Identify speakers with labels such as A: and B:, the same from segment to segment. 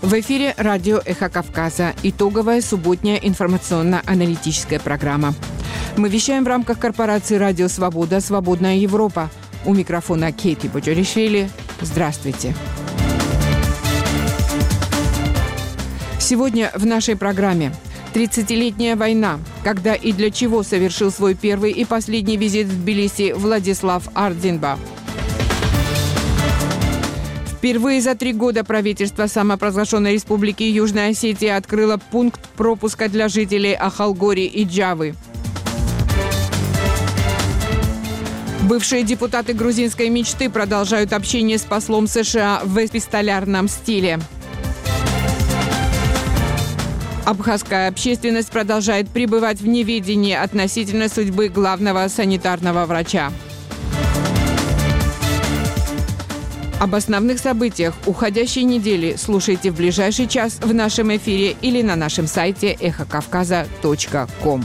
A: В эфире радио «Эхо Кавказа». Итоговая субботняя информационно-аналитическая программа. Мы вещаем в рамках корпорации «Радио Свобода. Свободная Европа». У микрофона Кейти Боджоришвили. Здравствуйте. Сегодня в нашей программе 30-летняя война. Когда и для чего совершил свой первый и последний визит в Тбилиси Владислав Ардзинба. Впервые за 3 года правительство самопровозглашенной республики Южная Осетия открыло пункт пропуска для жителей Ахалгори и Джавы. Бывшие депутаты грузинской мечты продолжают общение с послом США в эпистолярном стиле. Абхазская общественность продолжает пребывать в неведении относительно судьбы главного санитарного врача. Об основных событиях уходящей недели слушайте в ближайший час в нашем эфире или на нашем сайте эхокавказа.ком.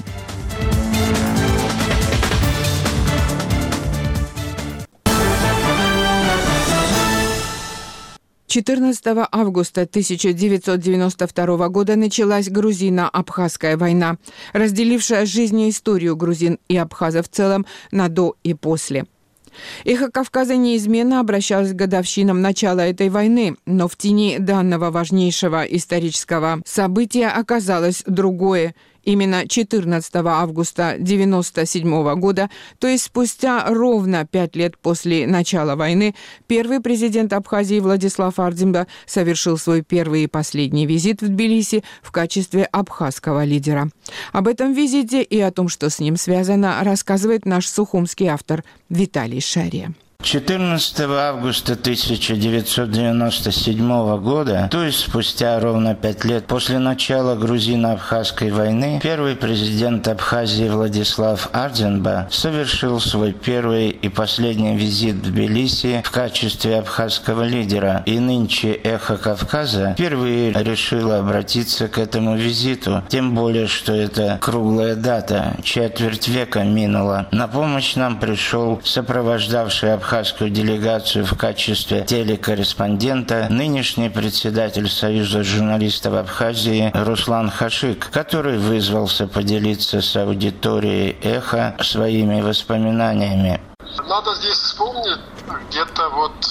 A: 14 августа 1992 года началась грузино-абхазская война, разделившая жизнь и историю грузин и абхазов в целом на «до» и «после». «Эхо Кавказа» неизменно обращалось к годовщинам начала этой войны, но в тени данного важнейшего исторического события оказалось другое. Именно 14 августа 1997 года, то есть спустя ровно 5 лет после начала войны, первый президент Абхазии Владислав Ардзинба совершил свой первый и последний визит в Тбилиси в качестве абхазского лидера. Об этом визите и о том, что с ним связано, рассказывает наш сухумский автор Виталий Шария.
B: 14 августа 1997 года, то есть спустя ровно 5 лет после начала грузино-абхазской войны, первый президент Абхазии Владислав Ардзинба совершил свой первый и последний визит в Тбилиси в качестве абхазского лидера. И нынче «Эхо Кавказа» впервые решило обратиться к этому визиту, тем более, что это круглая дата, четверть века минула. На помощь нам пришел сопровождавший абхазскую делегацию в качестве телекорреспондента нынешний председатель Союза журналистов Абхазии Руслан Хашик, который вызвался поделиться с аудиторией «Эхо» своими воспоминаниями.
C: Надо здесь вспомнить, где-то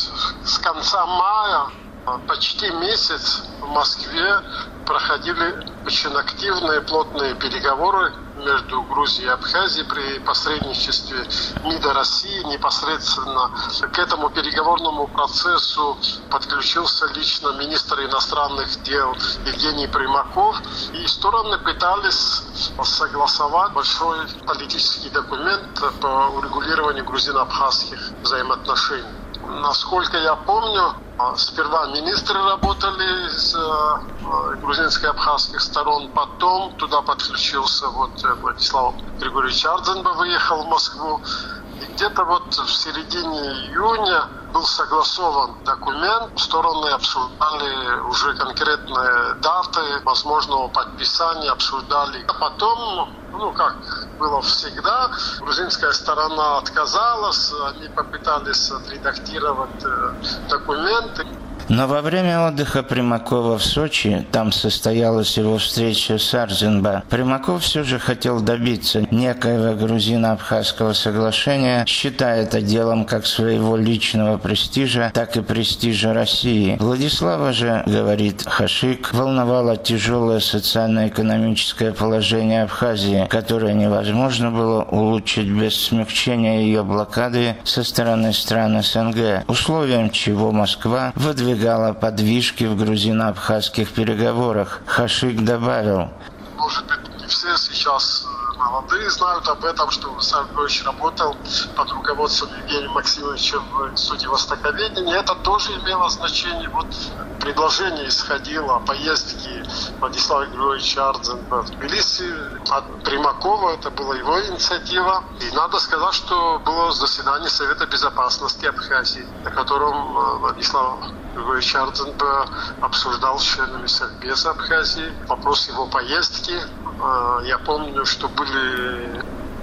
C: с конца мая, почти месяц в Москве проходили очень активные, плотные переговоры между Грузией и Абхазией при посредничестве МИДа России. Непосредственно к этому переговорному процессу подключился лично министр иностранных дел Евгений Примаков. И стороны пытались согласовать большой политический документ по урегулированию грузино-абхазских взаимоотношений. Насколько я помню, сперва министры работали с грузинской и абхазских сторон, потом туда подключился Владислав Григорьевич Ардзинба, выехал в Москву. И где-то в середине июня был согласован документ, стороны обсуждали уже конкретные даты возможного подписания, обсуждали. А потом, как было всегда, грузинская сторона отказалась, они попытались отредактировать документы.
B: Но во время отдыха Примакова в Сочи, там состоялась его встреча с Ардзинба, Примаков все же хотел добиться некоего грузино-абхазского соглашения, считая это делом как своего личного престижа, так и престижа России. Владислава же, говорит Хашик, волновало тяжелое социально-экономическое положение Абхазии, которое невозможно было улучшить без смягчения ее блокады со стороны стран СНГ, условием чего Москва выдвигала подвижки в грузино-абхазских переговорах. Хашик добавил:
C: может быть, не все сейчас молодые знают об этом, что Владислав Григорьевич работал под руководством Евгения Максимовича в Институте востоковедения. Это тоже имело значение. Предложение исходило о поездке Владислава Григорьевича Ардзинба в Тбилиси от Примакова. Это была его инициатива. И надо сказать, что было заседание Совета безопасности Абхазии, на котором Владислав Григорьевич Ардзинба обсуждал с членами Совбеза Абхазии вопрос его поездки. Я помню, что были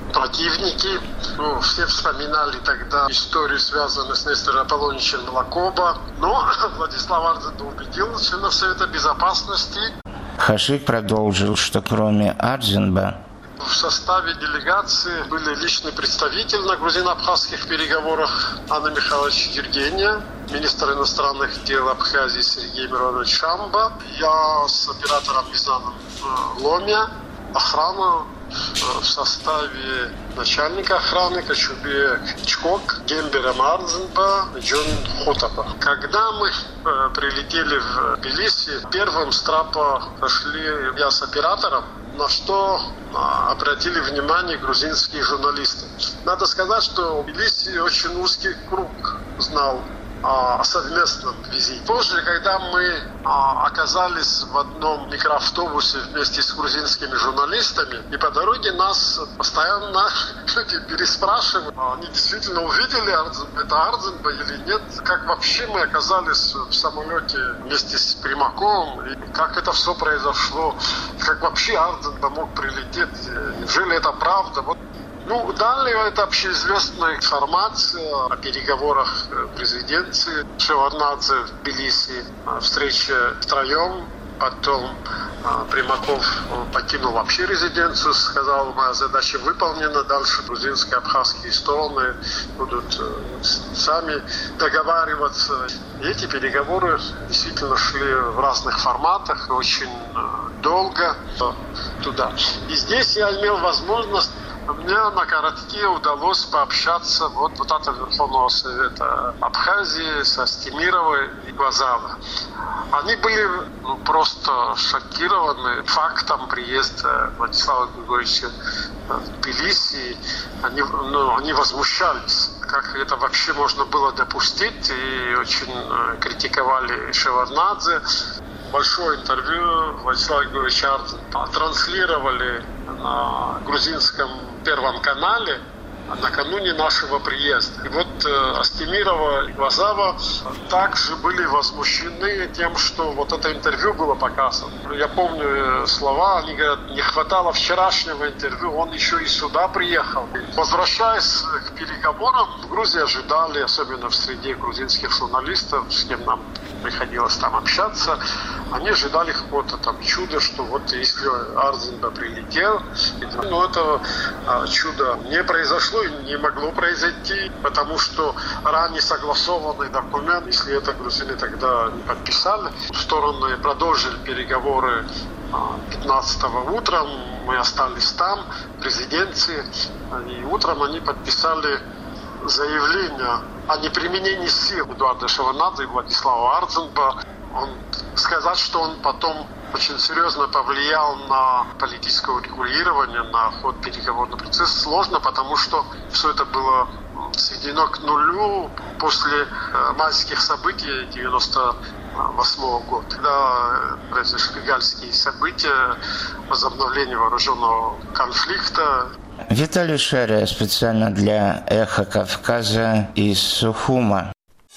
C: противники. Все вспоминали тогда историю, связанную с Нестором Аполлоничем Лакоба. Но Владислав Ардзенба убедил членов Совета Безопасности.
B: Хашик продолжил, что кроме Ардзенба
C: в составе делегации были личный представитель на грузино-абхазских переговорах Анна Михайлович Ергения, министр иностранных дел Абхазии Сергей Миронович Шамба, я с оператором Бизаном Ломя, охрана в составе начальника охраны Качубе Чкок, Гембера Ардзенба, Джон Хотапа. Когда мы прилетели в Тбилиси, первым с трапа пошли я с оператором, на что обратили внимание грузинские журналисты. Надо сказать, что в Тбилиси очень узкий круг знал о совместном визите. Позже, когда мы оказались в одном микроавтобусе вместе с грузинскими журналистами, и по дороге нас постоянно люди переспрашивали, они действительно увидели это Ардзенба или нет, как вообще мы оказались в самолете вместе с Примаковым, и как это все произошло, как вообще Ардзенба мог прилететь, неужели это правда? Далее это общеизвестная информация о переговорах в резиденции Шеварднадзе в Тбилиси, встреча втроем. Потом Примаков покинул вообще резиденцию, сказал, моя задача выполнена, дальше грузинские, абхазские стороны будут сами договариваться. И эти переговоры действительно шли в разных форматах, очень долго туда. И здесь я имел возможность, мне на коротке удалось пообщаться от Верховного Совета Абхазии со Стемировой и Глазава. Они были просто шокированы фактом приезда Владислава Григорьевича в Тбилиси. Они возмущались, как это вообще можно было допустить, и очень критиковали Шеварднадзе. Большое интервью Владислава Григорьевича Ардзенба транслировали на грузинском Первом канале накануне нашего приезда. И Астемирова и Глазава также были возмущены тем, что это интервью было показано. Я помню слова, они говорят, не хватало вчерашнего интервью, он еще и сюда приехал. Возвращаясь к переговорам, в Грузии ожидали, особенно в среде грузинских журналистов, с кем нам приходилось там общаться, они ожидали какого-то там чуда, что если Ардзенба прилетел, но это чудо не произошло и не могло произойти, потому что ранее согласованный документ, если это грузины тогда не подписали, стороны продолжили переговоры 15-го утром, мы остались там, в резиденции, и утром они подписали заявление о неприменении сил Эдуарда Шеварднадзе и Владислава Ардзенба. Сказать, что он потом очень серьезно повлиял на политическое урегулирование, на ход переговорного процесса, сложно, потому что все это было сведено к нулю после майских событий 1998 года, когда произошли гальские события, возобновление вооруженного конфликта.
B: Виталий Шария специально для «Эхо Кавказа» из Сухума.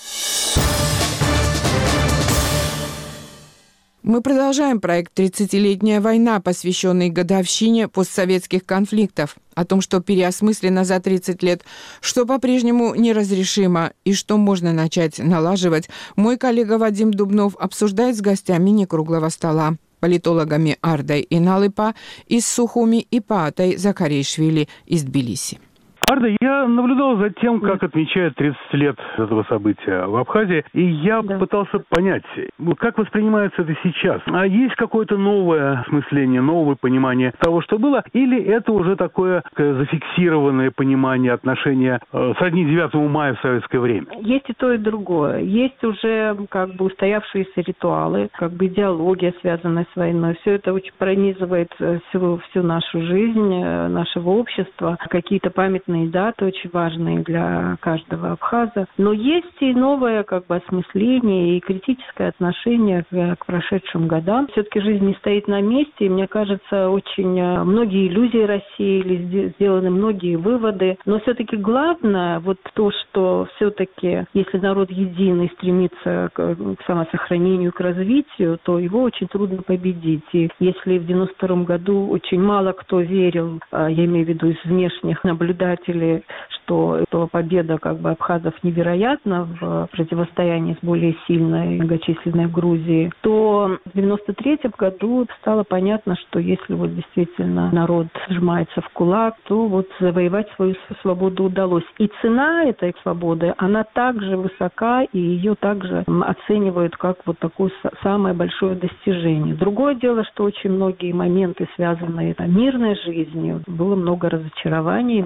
A: Мы продолжаем проект «30-летняя война», посвященный годовщине постсоветских конфликтов, о том, что переосмыслено за 30 лет, что по-прежнему неразрешимо и что можно начать налаживать, мой коллега Вадим Дубнов обсуждает с гостями некруглого стола, политологами Ардой Иналыпа из Сухуми и Паатой Закаришвили из Тбилиси.
D: Арда, я наблюдал за тем, как отмечают 30 лет этого события в Абхазии, и я пытался понять, как воспринимается это сейчас. А есть какое-то новое осмысление, новое понимание того, что было, или это уже такое зафиксированное понимание отношения сродни 9 мая в советское время?
E: Есть и то, и другое. Есть уже устоявшиеся ритуалы, идеология, связанная с войной. Все это очень пронизывает всю нашу жизнь, нашего общества. Какие-то памятные памятные даты, очень важные для каждого абхаза. Но есть и новое осмысление и критическое отношение к прошедшим годам. Все-таки жизнь не стоит на месте, и мне кажется, очень многие иллюзии рассеялись, сделаны многие выводы. Но все-таки главное то, что все-таки, если народ единый стремится к самосохранению, к развитию, то его очень трудно победить. И если в 92 году очень мало кто верил, я имею в виду из внешних наблюдателей, что победа абхазов невероятна в противостоянии с более сильной, многочисленной Грузией, то в 93 году стало понятно, что если действительно народ сжимается в кулак, то завоевать свою свободу удалось. И цена этой свободы, она также высока, и ее также оценивают как такое самое большое достижение. Другое дело, что очень многие моменты, связанные с мирной жизнью, было много разочарований.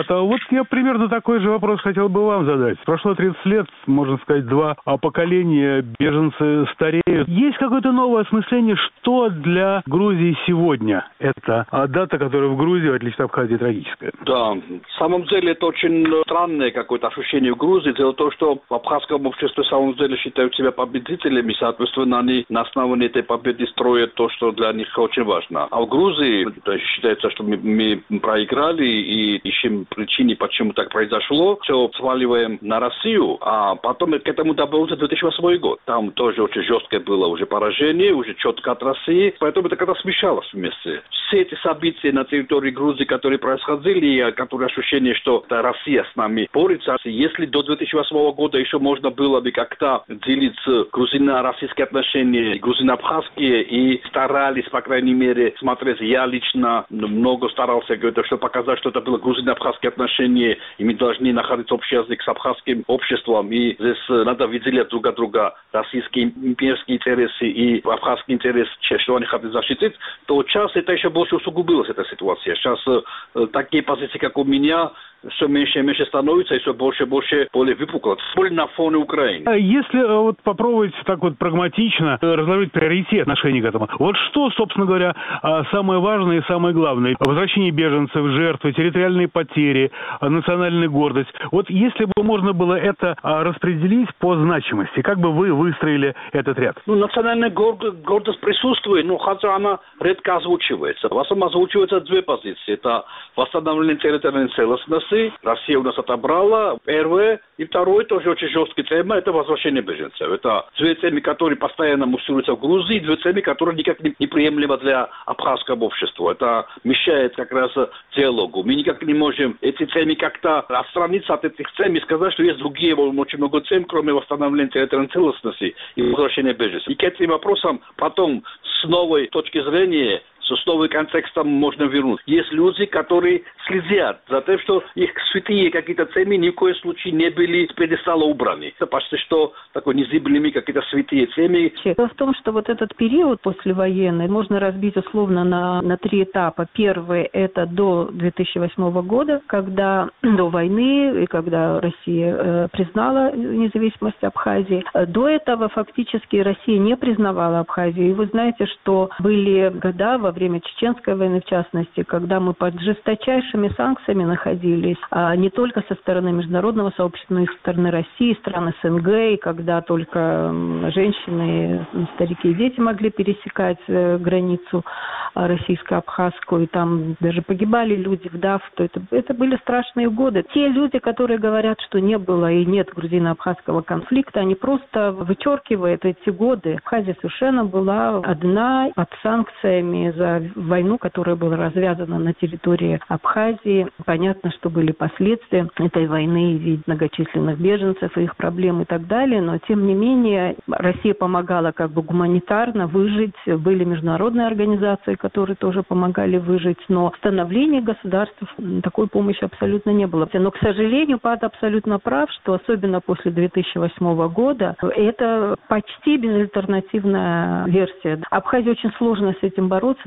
D: Я примерно такой же вопрос хотел бы вам задать. Прошло 30 лет, можно сказать, 2 поколения, беженцы стареют. Есть какое-то новое осмысление, что для Грузии сегодня эта дата, которая в Грузии, в отличие от Абхазии, трагическая?
F: Да, в самом деле это очень странное какое-то ощущение в Грузии. Дело в том, что в абхазском обществе в самом деле считают себя победителями, соответственно, они на основании этой победы строят то, что для них очень важно. А в Грузии считается, что мы проиграли и ищем причины, почему так произошло. Все сваливаем на Россию, а потом к этому добавился 2008 год. Там тоже очень жесткое было уже поражение, уже четко от России, поэтому это как-то смешалось вместе. Все эти события на территории Грузии, которые происходили, которые ощущение, что Россия с нами борется. Если до 2008 года еще можно было бы как-то делить грузино-российские отношения, грузино-абхазские, и старались, по крайней мере, смотреть. Я лично много старался, чтобы показать, что это было грузино-абхазские отношения, и мы должны находить общий язык с абхазским обществом, и здесь надо выделять друг от друга российские имперские интересы и абхазские интересы, что они хотят защитить, то сейчас это еще больше усугубилась, эта ситуация. Сейчас такие позиции, как у меня, все меньше и меньше становится, и все больше и больше более выпукло. Более на фоне Украины.
D: Если попробовать так прагматично разложить приоритет отношений к этому, что, собственно говоря, самое важное и самое главное? Возвращение беженцев, жертвы, территориальные потери, национальная гордость. Если бы можно было это распределить по значимости, как бы вы выстроили этот ряд?
F: Национальная гордость присутствует, хотя она редко озвучивается. В основном озвучиваются 2 позиции. Это восстановление территориальной целостности. Россия у нас отобрала. Первое. И второе, тоже очень жесткая тема, это возвращение беженцев. Это 2 темы, которые постоянно муссируются в Грузии, 2 темы, которые никак не приемлемы для абхазского общества. Это мешает как раз диалогу. Мы никак не можем эти темы как-то отстраниться от этих тем и сказать, что есть другие очень много тем, кроме восстановления территориальной целостности и возвращения беженцев. И к этим вопросам потом с новой точки зрения, с новым контекстом можно вернуть. Есть люди, которые следят за тем, что их святые какие-то темы ни в коем случае не были с пьедестала убраны. Это почти что такой незыблемые какие-то святые темы.
E: Дело в том, что этот период послевоенный можно разбить условно на 3 этапа. Первый – это до 2008 года, когда до войны, и когда Россия признала независимость Абхазии. До этого фактически Россия не признавала Абхазию. И вы знаете, что были года во время Чеченской войны, в частности, когда мы под жесточайшими санкциями находились, не только со стороны международного сообщества, но и со стороны России, стран СНГ, и когда только женщины, старики и дети могли пересекать границу российско-абхазскую, и там даже погибали люди, вдов, то это были страшные годы. Те люди, которые говорят, что не было и нет грузино-абхазского конфликта, они просто вычеркивают эти годы. Абхазия совершенно была одна под санкциями за войну, которая была развязана на территории Абхазии. Понятно, что были последствия этой войны, вид многочисленных беженцев и их проблем и так далее, но тем не менее Россия помогала гуманитарно выжить. Были международные организации, которые тоже помогали выжить, но становление государств такой помощи абсолютно не было. Но, к сожалению, Пат абсолютно прав, что особенно после 2008 года это почти безальтернативная версия. Абхазии очень сложно с этим бороться,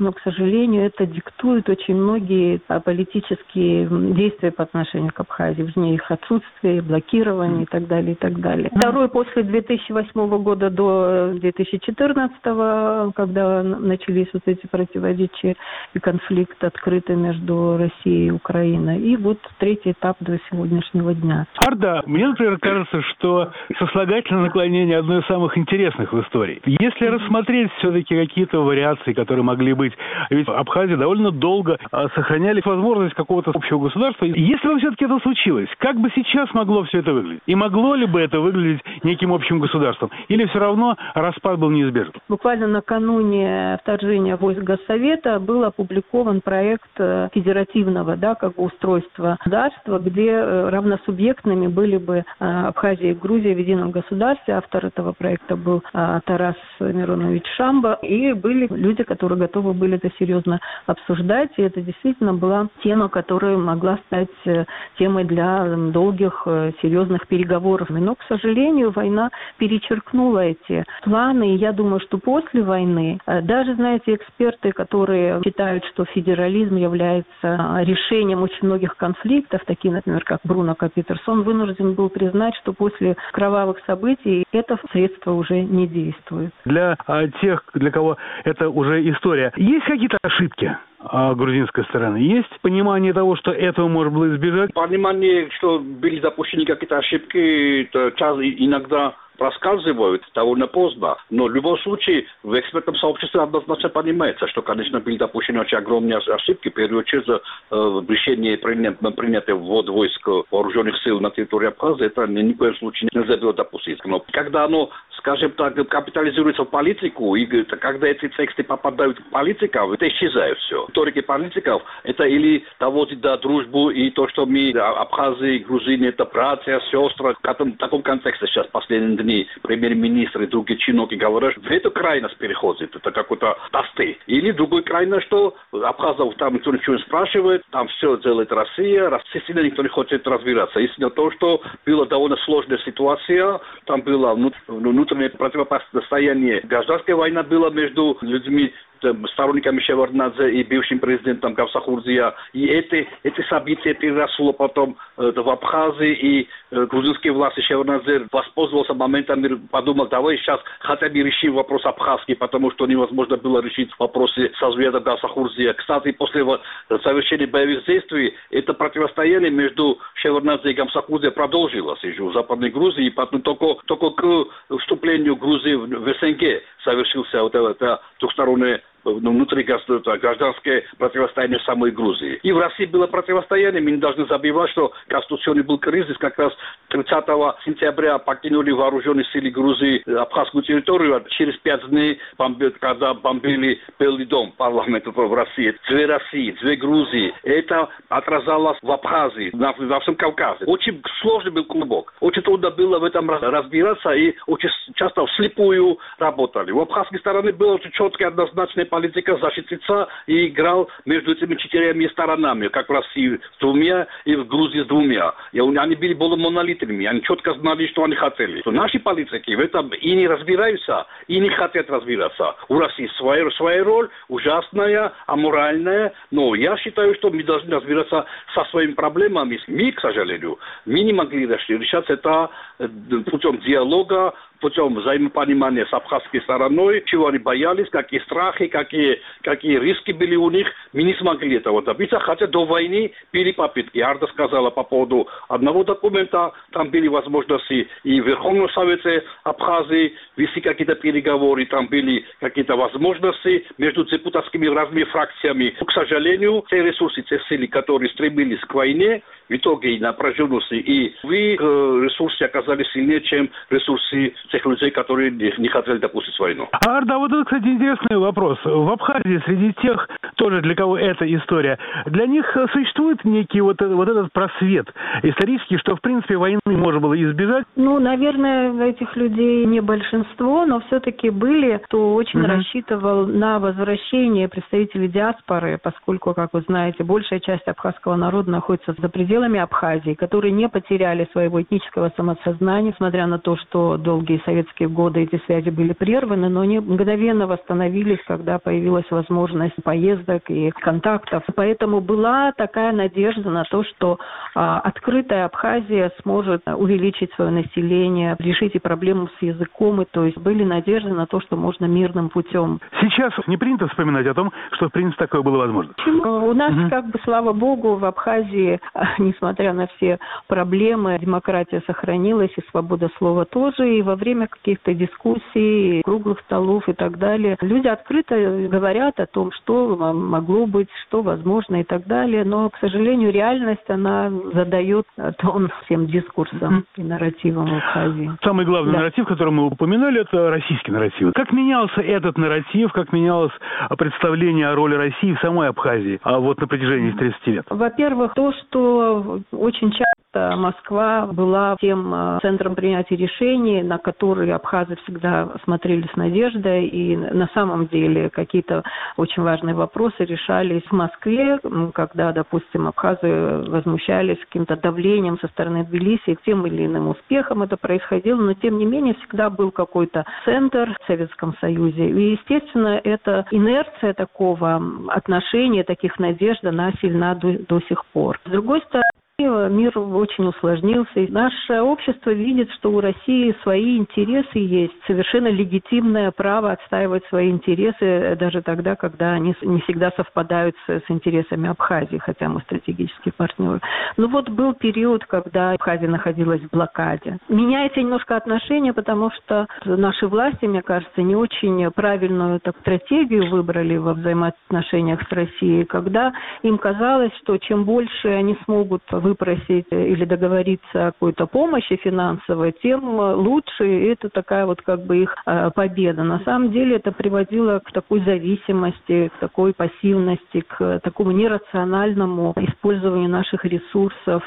E: но, к сожалению, это диктует очень многие политические действия по отношению к Абхазии, вернее, их отсутствие, блокирование и так далее, и так далее. Второй, после 2008 года до 2014, когда начались вот эти противоречия и конфликт открытый между Россией и Украиной. И вот третий этап до сегодняшнего дня.
D: Арда, мне, например, кажется, что сослагательное наклонение одно из самых интересных в истории. Если рассмотреть все-таки какие-то вариации, которые могли быть, ведь Абхазия довольно долго сохраняли возможность какого-то общего государства. Если бы все-таки это случилось, как бы сейчас могло все это выглядеть? И могло ли бы это выглядеть неким общим государством? Или все равно распад был неизбежен?
E: Буквально накануне вторжения войск Госсовета был опубликован проект федеративного, как бы устройства государства, где равносубъектными были бы Абхазия и Грузия в едином государстве. Автор этого проекта был Тарас Миронович Шамба. И были люди, которые готовы были это серьезно обсуждать. И это действительно была тема, которая могла стать темой для долгих, серьезных переговоров. Но, к сожалению, война перечеркнула эти планы. И я думаю, что после войны, даже, знаете, эксперты, которые считают, что федерализм является решением очень многих конфликтов, такие, например, как Бруно Капитерсон, вынужден был признать, что после кровавых событий это средство уже не действует.
D: Для тех, для кого это уже история, есть какие-то ошибки грузинской стороны? Есть понимание того, что этого можно было избежать?
F: Понимание, что были допущены какие-то ошибки, иногда проскальзывают довольно поздно. Но в любом случае в экспертном сообществе однозначно понимается, что, конечно, были допущены очень огромные ошибки, в первую очередь решение, принятое ввод войск вооруженных сил на территории Абхазии, это ни в коем случае нельзя было допустить. Но когда оно, скажем так, капитализируется в политику, и когда эти тексты попадают в политиков, это исчезает все. Риторики политиков, это или доводит до дружбы, и то, что мы, Абхазия и Грузия, это братья, сестры, в таком контексте сейчас последние дни премьер-министр и другие чиновники говорят, в эту крайность переходит, это какой-то тосты. Или другой крайность, что абхазов там никто ничего не спрашивает, там все делает Россия, сильно никто не хочет разбираться. Истинно то, что была довольно сложная ситуация, там было внутреннее противостояние. Гражданская война была между людьми, сторонниками Шеварднадзе и бывшим президентом Гамсахурдия. И эти события переросло потом в Абхазии, и грузинские власти Шеварднадзе воспользовался моментом и подумал, давай сейчас хотя бы решим вопрос абхазский, потому что невозможно было решить вопросы со Звездом Гамсахурдия. Кстати, после завершения боевых действий это противостояние между Шеварднадзе и Гамсахурдия продолжилось еще в Западной Грузии, и потом только к вступлению Грузии в СНГ совершился вот это двухстороннее внутригражданское противостояние самой Грузии. И в России было противостояние. Мы не должны забывать, что конституционный был кризис. Как раз 30 сентября покинули вооруженные силы Грузии абхазскую территорию. Через 5 дней, когда бомбили Белый дом, парламент в России. Две России, две Грузии. Это отражалось в Абхазии, во всем Кавказе. Очень сложный был клубок. Очень трудно было в этом разбираться, и очень часто вслепую работали. У абхазской стороны была очень четкая, однозначная политика защититься, и играл между этими четырьмя сторонами, как в России с двумя и в Грузии с двумя. И они были более монолитными, они четко знали, что они хотели. То наши политики в этом и не разбираются, и не хотят разбираться. У России своя роль, ужасная, аморальная, но я считаю, что мы должны разбираться со своими проблемами. Мы, к сожалению, не могли решать это путем диалога, путем взаимопонимания с абхазской стороной, чего они боялись, какие страхи, какие риски были у них. Мы не смогли этого добиться, хотя до войны были попытки. Арда сказала по поводу одного документа, там были возможности и в Верховном Совете Абхазии вести какие-то переговоры, там были какие-то возможности между депутатскими разными фракциями. Но, к сожалению, те ресурсы, те силы, которые стремились к войне, в итоге и напряженности, и ресурсы оказались сильнее, чем ресурсы тех людей, которые не хотели допустить войну.
D: Арда, вот это, кстати, интересный вопрос. В Абхазии среди тех, тоже для кого эта история, для них существует некий вот этот просвет исторический, что, в принципе, войны можно было избежать?
E: Наверное, этих людей не большинство, но все-таки были, кто очень рассчитывал на возвращение представителей диаспоры, поскольку, как вы знаете, большая часть абхазского народа находится за пределами Абхазии, которые не потеряли своего этнического самосознания, несмотря на то, что долгие многие советские годы эти связи были прерваны, но они мгновенно восстановились, когда появилась возможность поездок и контактов. Поэтому была такая надежда на то, что открытая Абхазия сможет увеличить свое население, решить и проблему с языком, и то есть были надежды на то, что можно мирным путем.
D: Сейчас не принято вспоминать о том, что в принципе такое было возможно.
E: У нас, слава богу, в Абхазии, несмотря на все проблемы, демократия сохранилась, и свобода слова тоже, и во время каких-то дискуссий, круглых столов и так далее, люди открыто говорят о том, что могло быть, что возможно и так далее, но, к сожалению, реальность, она задает тон всем дискурсам и нарративам в Абхазии.
D: Самый главный нарратив, который мы упоминали, это российский нарратив. Как менялся этот нарратив, как менялось представление о роли России в самой Абхазии на протяжении 30 лет?
E: Во-первых, то, что очень часто Москва была тем центром принятия решений, на которые абхазы всегда смотрели с надеждой, и на самом деле какие-то очень важные вопросы решались в Москве, когда, допустим, абхазы возмущались каким-то давлением со стороны Тбилиси, тем или иным успехом это происходило, но тем не менее всегда был какой-то центр в Советском Союзе. И, естественно, эта инерция такого отношения, таких надежд, она сильна до сих пор. С другой стороны, мир очень усложнился. И наше общество видит, что у России свои интересы есть. Совершенно легитимное право отстаивать свои интересы даже тогда, когда они не всегда совпадают с интересами Абхазии, хотя мы стратегические партнеры. Но был период, когда Абхазия находилась в блокаде. Меняется немножко отношение, потому что наши власти, мне кажется, не очень правильную стратегию выбрали во взаимоотношениях с Россией, когда им казалось, что чем больше они смогут выпросить или договориться о какой-то помощи финансовой, тем лучше. И это такая их победа. На самом деле это приводило к такой зависимости, к такой пассивности, к такому нерациональному использованию наших ресурсов,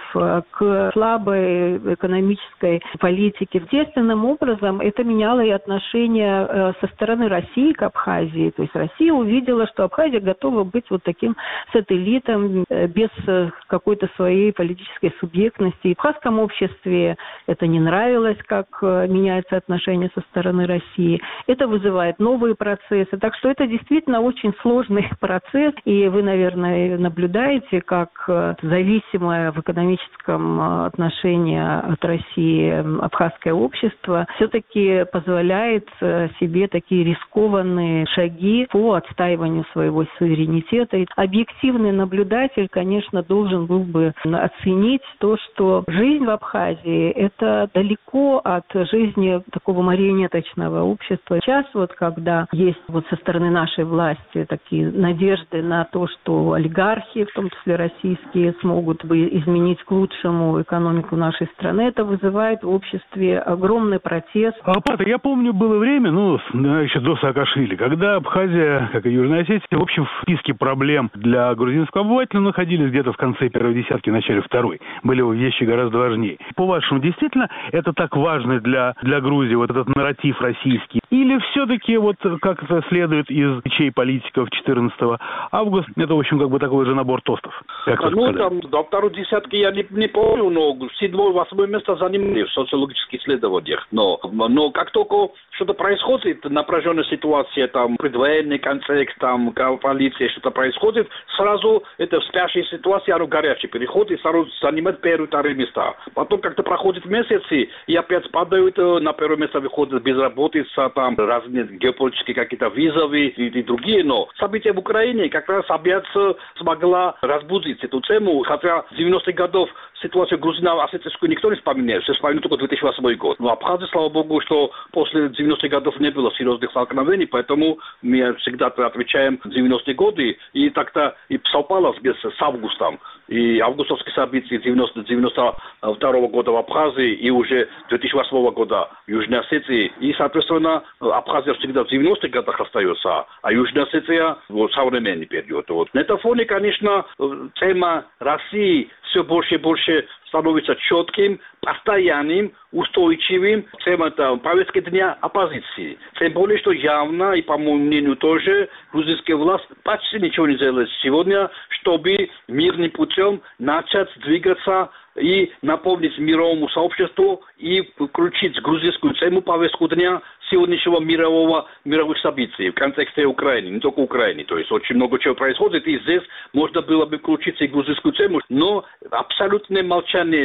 E: к слабой экономической политике. Естественным образом это меняло и отношения со стороны России к Абхазии. То есть Россия увидела, что Абхазия готова быть таким сателлитом без какой-то своей политической субъектности. И в абхазском обществе это не нравилось, как меняется отношение со стороны России. Это вызывает новые процессы. Так что это действительно очень сложный процесс. И вы, наверное, наблюдаете, как зависимое в экономическом отношении от России абхазское общество все-таки позволяет себе такие рискованные шаги по отстаиванию своего суверенитета. И объективный наблюдатель, конечно, должен был бы оценить то, что жизнь в Абхазии – это далеко от жизни такого марионеточного общества. Сейчас когда есть со стороны нашей власти такие надежды на то, что олигархи, в том числе российские, смогут изменить к лучшему экономику нашей страны, это вызывает в обществе огромный протест.
D: Я помню, было время, еще до Саакашвили, когда Абхазия, как и Южная Осетия, в общем, в списке проблем для грузинского обывателя находились где-то в конце первой десятки, начале второй. Были вещи гораздо важнее. По-вашему, действительно, это так важно для Грузии, этот нарратив российский? Или все-таки, как это следует из речей политиков 14 августа, это, в общем, такой же набор тостов?
F: До второй десятки я не помню, но 7-8 место занимали в социологических исследованиях. Но как только что-то происходит, напряженная ситуация, предвоенный контекст, коалиция, что-то происходит, сразу это спящая ситуация, оно горячий переход, и сразу занимает первые-вторые места. Потом как-то проходят месяцы, и опять падают, на первое место выходит безработица, разные геополитические какие-то визовые и другие. Но события в Украине как раз опять смогла разбудить эту тему, хотя в 90-х годах ситуацию грузино-осетинскую никто не вспоминает, все вспоминают только 2008 год. Но Абхазия, слава богу, что после 90-х годов не было серьезных столкновений, поэтому мы всегда отвечаем 90-е годы, и так-то и совпало с августом. И августовские события 92 года в Абхазии и уже 2008 года в Южной Осетии. И, соответственно, Абхазия всегда в 90-х годах остается, а Южная Осетия в современный период. На этом фоне, конечно, тема России все больше и больше становится четким, постоянным, устойчивым. Тема повестки дня оппозиции. Тем более, что явно, и по моему мнению тоже, грузинская власть почти ничего не делает сегодня, чтобы мирным путем начать двигаться и напомнить мировому сообществу и включить грузинскую тему повестку дня сегодняшнего мировых событий в контексте Украины, не только Украины. То есть очень много чего происходит, и здесь можно было бы включить и грузинскую тему, но абсолютное молчание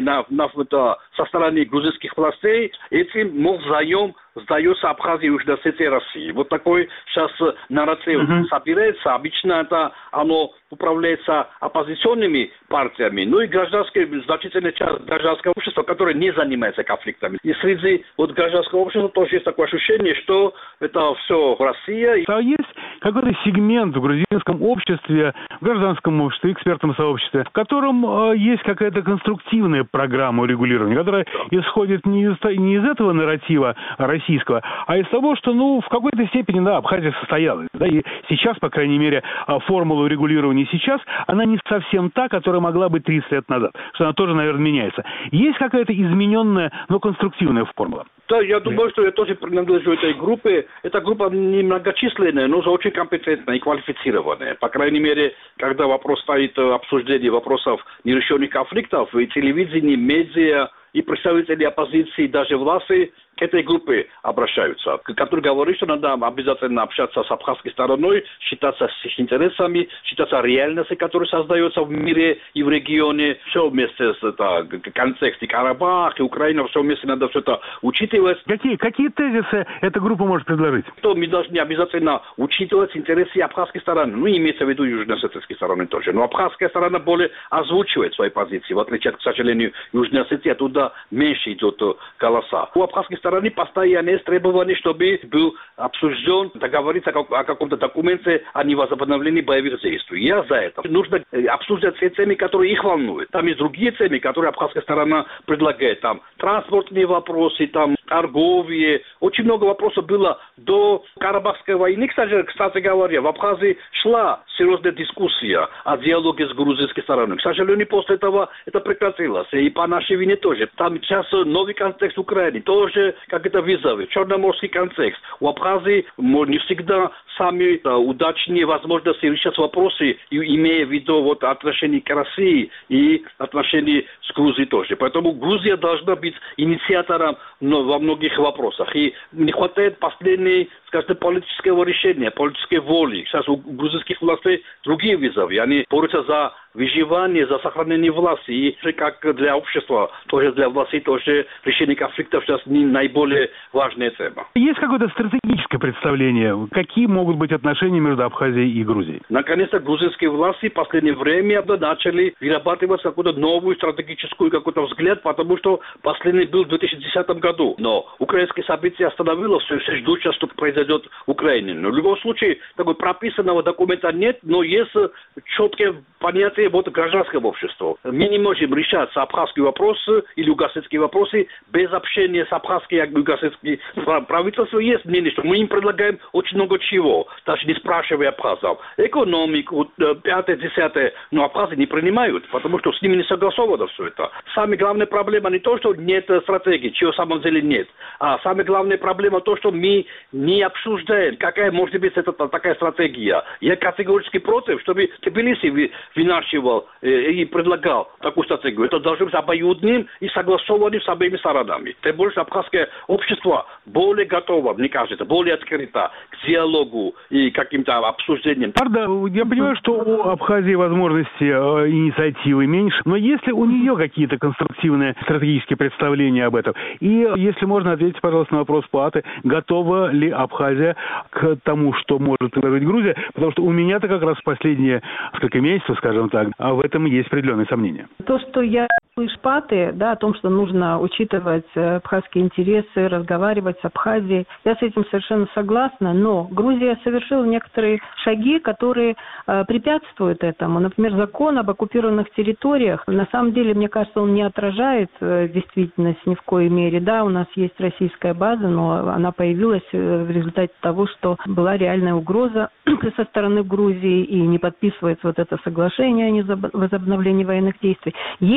F: со стороны грузинских властей, этим взаим сдается Абхазия, Южная Осетия, России. Вот такой сейчас нарратив собирается. Обычно оно управляется оппозиционными партиями, ну и значительная часть гражданского общества, которое не занимается конфликтами. И среди гражданского общества тоже есть такое ощущение, что это все Россия.
D: А есть какой-то сегмент в грузинском обществе, в гражданском обществе, экспертном сообществе, в котором есть какая-то конструктивная программа урегулирования, которая исходит не из этого нарратива российского, а из того, что, в какой-то степени, Абхазия состоялась. Да, и сейчас, по крайней мере, формула урегулирования сейчас, она не совсем та, которая могла быть 30 лет назад, что она тоже, наверное, меняется. Есть какая-то измененная, но конструктивная формула?
F: Да, я думаю, что я тоже принадлежу этой группе. Эта группа немногочисленная, но очень компетентная и квалифицированная. По крайней мере, когда вопрос стоит обсуждение вопросов нерешенных конфликтов, и телевидение, медиа, и представители оппозиции, даже власти к этой группе обращаются, которые говорят, что надо обязательно общаться с абхазской стороной, считаться с их интересами, считаться реальностью, которая создается в мире и в регионе, все вместе с контексте Карабах и Украина, все вместе надо все это учитывать.
D: Какие тезисы эта группа может предложить?
F: Что мы должны обязательно учитывать интересы абхазской стороны, имеется в виду южно-осетинской стороны тоже. Но абхазская сторона более озвучивает свои позиции, в отличие от, к сожалению, Южной Осетии, оттуда меньше идет голоса. У абхазской стороны постоянно есть требование, чтобы был обсужден, договориться о каком-то документе о невозобновлении боевых действий. Я за это. Нужно обсуждать все темы, которые их волнуют. Там есть другие темы, которые абхазская сторона предлагает. Там транспортные вопросы, там торговые. Очень много вопросов было до Карабахской войны, кстати говоря. В Абхазии шла серьезная дискуссия о диалоге с грузинской стороной. К сожалению, после этого это прекратилось. И по нашей вине тоже. Там сейчас новый контекст Украины. Тоже как это визовый, черноморский контекст. У Абхазии не всегда самые удачные возможности решать вопросы, имея в виду отношения к России и отношения с Грузией тоже. Поэтому Грузия должна быть инициатором во многих вопросах. И не хватает последней, политического решения, политической воли. Сейчас у грузинских властей другие вызовы. Они борются за выживание, за сохранение власти. И как для общества, тоже для власти, тоже решение конфликтов сейчас не наиболее важная тема.
D: Есть какое-то стратегическое представление, какие могут быть отношения между Абхазией и Грузией?
F: Наконец-то грузинские власти в последнее время начали вырабатывать какую-то новую стратегическую взгляд, потому что последний был в 2010 году. Но украинские события остановило, все ждут, что произойдет в Украине. Но в любом случае, прописанного документа нет, но есть четкие понятия гражданского общества. Мы не можем решать абхазские вопросы или югославские вопросы без общения с абхазским и югославским правительством. Есть мнение, что мы им предлагаем очень много чего, даже не спрашивая абхазов. Экономику, 5-10, но абхазы не принимают, потому что с ними не согласовано все это. Самая главная проблема не то, что нет стратегии, чего в самом деле нет, а самая главная проблема то, что мы не обсуждаем, какая может быть такая стратегия. Я категорически против, чтобы Тбилиси вынашивал и предлагал такую стратегию. Это должно быть обоюдным и согласованным с обеими сторонами. Тем более, что абхазское общество более готово, мне кажется, более открыто к диалогу и каким-то обсуждениям.
D: Правда, я понимаю, что у Абхазии возможности инициативы меньше, но есть ли у нее какие-то конструктивные стратегические представления об этом? И если можно, ответьте, пожалуйста, на вопрос Пааты, готова ли Абхазия к тому, что может предложить Грузия? Потому что у меня-то как раз последние несколько месяцев, скажем так, в этом есть определенные сомнения.
E: То, что я слышу Пааты, о том, что нужно учитывать абхазские интересы, разговаривать с Абхазией, я с этим совершенно согласна, но Грузия совершила некоторые шаги, которые препятствуют этому. Например, закон об оккупированных территориях, на самом деле, мне кажется, он не отражает действительность ни в коей мере. Да, у нас есть российская база, но она появилась в результате того, что была реальная угроза со стороны Грузии и не подписывается это соглашение о возобновлении военных действий. Если мы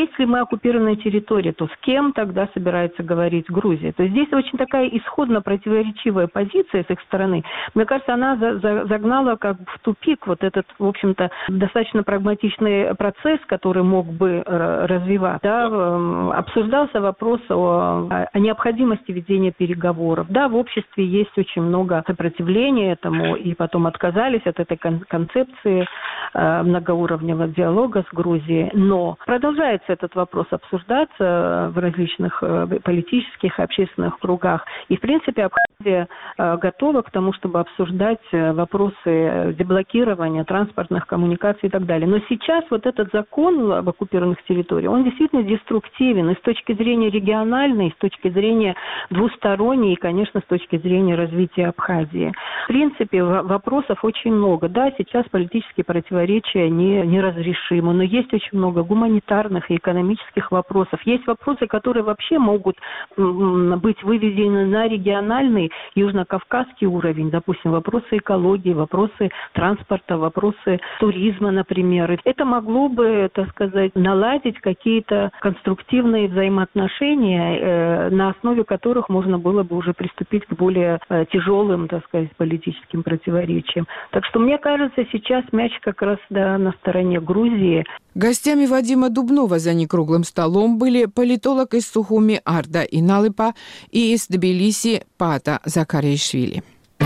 E: оккупированная территория, то с кем тогда собирается говорить Грузия? То есть здесь очень такая исходно противоречивая позиция с их стороны. Мне кажется, она загнала как бы в тупик вот этот, в общем-то, достаточно прагматичный процесс, который мог бы развивать. Да, обсуждался вопрос о необходимости ведения переговоров. Да, в обществе есть очень много сопротивления этому, и потом отказались от этой концепции многоуровневого диалога с Грузией. Но продолжается этот вопрос обсуждаться в различных политических и общественных кругах. И, в принципе, Абхазия готова к тому, чтобы обсуждать вопросы деблокирования транспортных коммуникаций и так далее. Но сейчас вот этот закон об оккупированных территориях, он действительно деструктивен и с точки зрения региональной, и с точки зрения двусторонней, и, конечно, с точки зрения развития Абхазии. В принципе, вопросов очень много. Да, сейчас политические противоречия неразрешимы, но есть очень много гуманитарных и экономических вопросов. Есть вопросы, которые вообще могут быть выведены на региональный южнокавказский уровень, допустим, вопросы экологии, вопросы транспорта, вопросы туризма, например. Это могло бы, так сказать, наладить какие-то конструктивные взаимоотношения, на основе которых можно было бы уже приступить к более тяжелым, так сказать, политическим противоречиям. Так что, мне кажется, сейчас мяч как раз на стороне Грузии.
A: Гостями Вадима Дубнова за некруглым столом были политолог из Сухуми Арда Иналипа и из Тбилиси Пата Закаришвили.